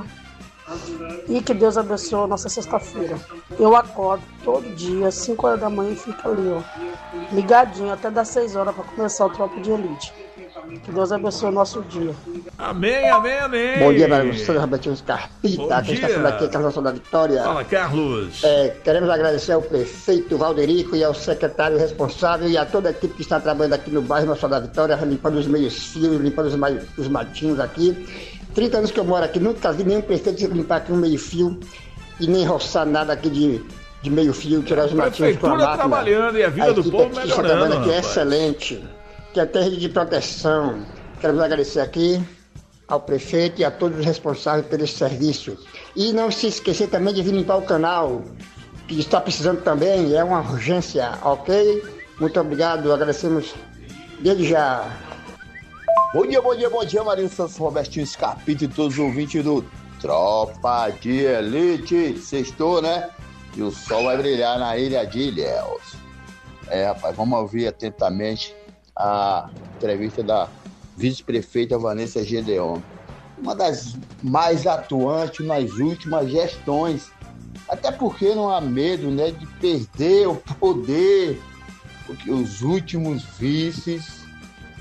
E que Deus abençoe a nossa sexta-feira. Eu acordo todo dia, 5 horas da manhã, e fico ali, ó, ligadinho até das 6 horas para começar o Tropa de Elite. Que Deus abençoe o nosso dia. Amém, amém, amém. Bom dia, Marinho Santos, Robertinho Scarpita. Quem está falando aqui é Carlos da Vitória. Fala, Carlos. Queremos agradecer ao prefeito Valderico e ao secretário responsável e a toda a equipe que está trabalhando aqui no bairro Nossa Senhora da Vitória, limpando os meios-fios, limpando os matinhos aqui. 30 anos que eu moro aqui, nunca vi nenhum prefeito limpar aqui um meio-fio e nem roçar nada aqui de meio-fio, tirar os matinhos com a máquina. Trabalhando e a vida do povo melhorando. A trabalhando aqui é excelente, que até rede de proteção. Quero agradecer aqui ao prefeito e a todos os responsáveis por esse serviço. E não se esquecer também de vir limpar o canal, que está precisando também, é uma urgência, ok? Muito obrigado, agradecemos desde já. Bom dia, Marinho Santos, Robertinho Scarpita e todos os ouvintes do Tropa de Elite. Sextou, né? E o sol vai brilhar na ilha de Ilhéus. Rapaz, vamos ouvir atentamente a entrevista da vice-prefeita Vanessa Gedeon. Uma das mais atuantes nas últimas gestões. Até porque não há medo, né, de perder o poder, porque os últimos vices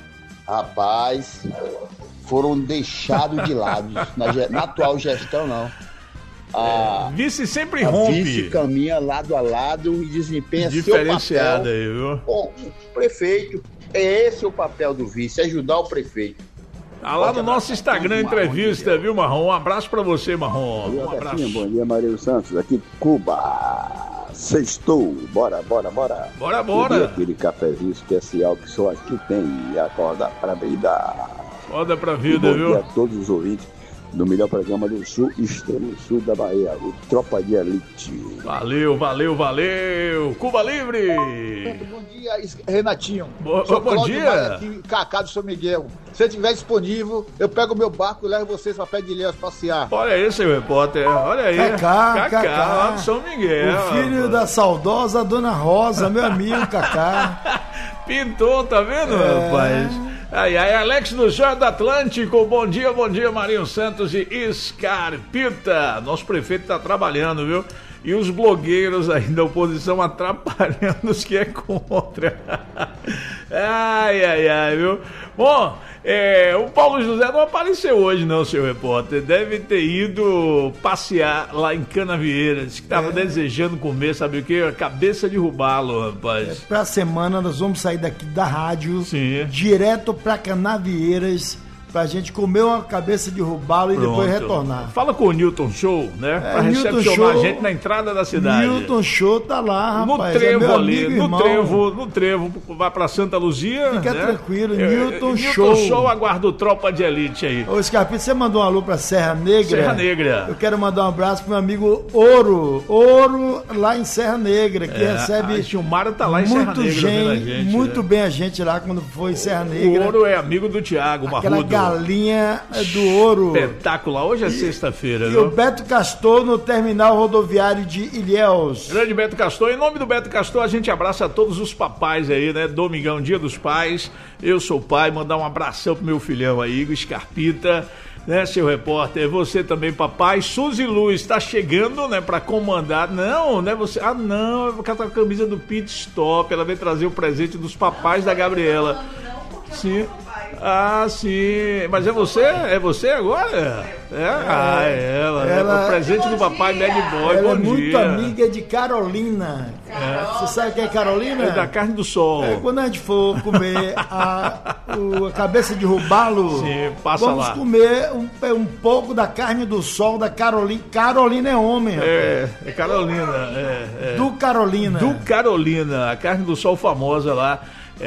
Rapaz, foram deixados de lado. Na atual gestão, não. Vice sempre rompe. Vice caminha lado a lado e desempenha diferenciada seu papel. Aí, viu? Com o prefeito. Esse é o papel do vice, ajudar o prefeito. Tá lá no nosso Instagram entrevista, viu, Marrom? Um abraço pra você, Marrom. Um abraço. Bom dia, Maria Santos, aqui de Cuba. Sextou, bora. Bora. Aquele cafezinho especial que só aqui tem e acorda pra vida. Acorda pra vida, viu? Bom dia a todos os ouvintes do melhor programa do sul, extremo sul da Bahia, o Tropa de Elite. Valeu. Cuba Livre. Bom dia, Renatinho. Bom dia. Aqui, Cacá do São Miguel. Se você estiver disponível, eu pego o meu barco e levo vocês pra Pé de Ilhéus passear. Olha aí, seu repórter. Olha aí. Cacá lá do São Miguel. O filho da saudosa Dona Rosa, meu amigo Cacá. Pintou, tá vendo, rapaz? Aí, Alex do Jardim Atlântico, bom dia, Marinho Santos e Scarpita. Nosso prefeito tá trabalhando, viu? E os blogueiros aí da oposição atrapalhando os que é contra. Ai, viu? Bom, o Paulo José não apareceu hoje não, seu repórter. Deve ter ido passear lá em Canavieiras, que tava desejando comer, sabe o quê? A cabeça de robalo, rapaz. Pra semana nós vamos sair daqui da rádio, direto pra Canavieiras, pra gente comer uma cabeça de robalo e depois retornar. Fala com o Newton Show, né? Pra recepcionar a gente na entrada da cidade. Newton Show tá lá, rapaz. No trevo ali, no trevo, vai pra Santa Luzia. Fica tranquilo, Newton Show. Newton Show aguarda o Tropa de Elite aí. Ô, Scarpita, você mandou um alô pra Serra Negra? Serra Negra. Eu quero mandar um abraço pro meu amigo Ouro, lá em Serra Negra, que recebe. O Mário tá lá em Serra Negra, muito bem a gente lá quando foi em Serra Negra. O Ouro é amigo do Thiago Marrudo. Galinha do Ouro. Espetacular. Hoje é sexta-feira, E o Beto Castor no terminal rodoviário de Ilhéus. Grande Beto Castor. Em nome do Beto Castor, a gente abraça todos os papais aí, né? Domingão, Dia dos Pais. Eu sou pai. Mandar um abração pro meu filhão aí, Igor Scarpita. Né, seu repórter? Você também, papai. Suzy Luz tá chegando, né, pra comandar. Não, né, você... não, eu vou catar a camisa do Pit Stop. Ela vem trazer o presente dos papais da Gabriela. Sim. Sim. Mas é você? É você agora? Ela. É o presente do papai Bad Boy. Ela é muito amiga de Carolina. Você sabe quem é Carolina? É da Carne do Sol. Quando a gente for comer a cabeça de robalo, vamos comer um pouco da Carne do Sol da Carolina. Carolina é homem. É Carolina. Do Carolina. Do Carolina. A Carne do Sol famosa lá.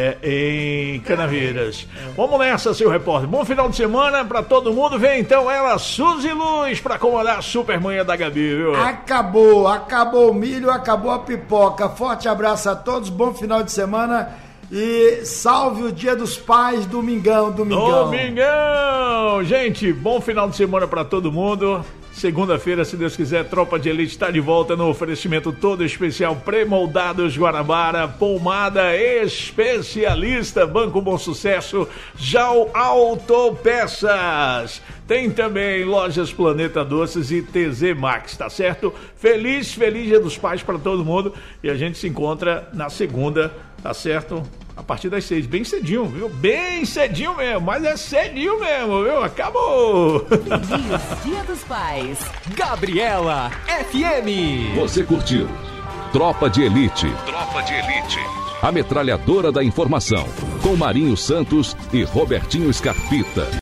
Em Canavieiras. Vamos nessa, seu repórter. Bom final de semana pra todo mundo. Vem então ela, Suzy Luz, pra comandar a Supermanhã da Gabi, viu? Acabou o milho, acabou a pipoca. Forte abraço a todos, bom final de semana e salve o Dia dos Pais, domingão. Gente, bom final de semana pra todo mundo. Segunda-feira, se Deus quiser, Tropa de Elite está de volta no oferecimento todo especial Premoldados Guanabara, pomada especialista, Banco Bom Sucesso, Jau Autopeças. Tem também Lojas Planeta Doces e TZ Max, tá certo? Feliz Dia dos Pais para todo mundo e a gente se encontra na segunda, tá certo? A partir das 6, bem cedinho, viu? Bem cedinho mesmo, mas é cedinho mesmo, viu? Acabou! Dia dos Pais, Gabriela FM. Você curtiu Tropa de Elite. A metralhadora da informação, com Marinho Santos e Robertinho Scarpita.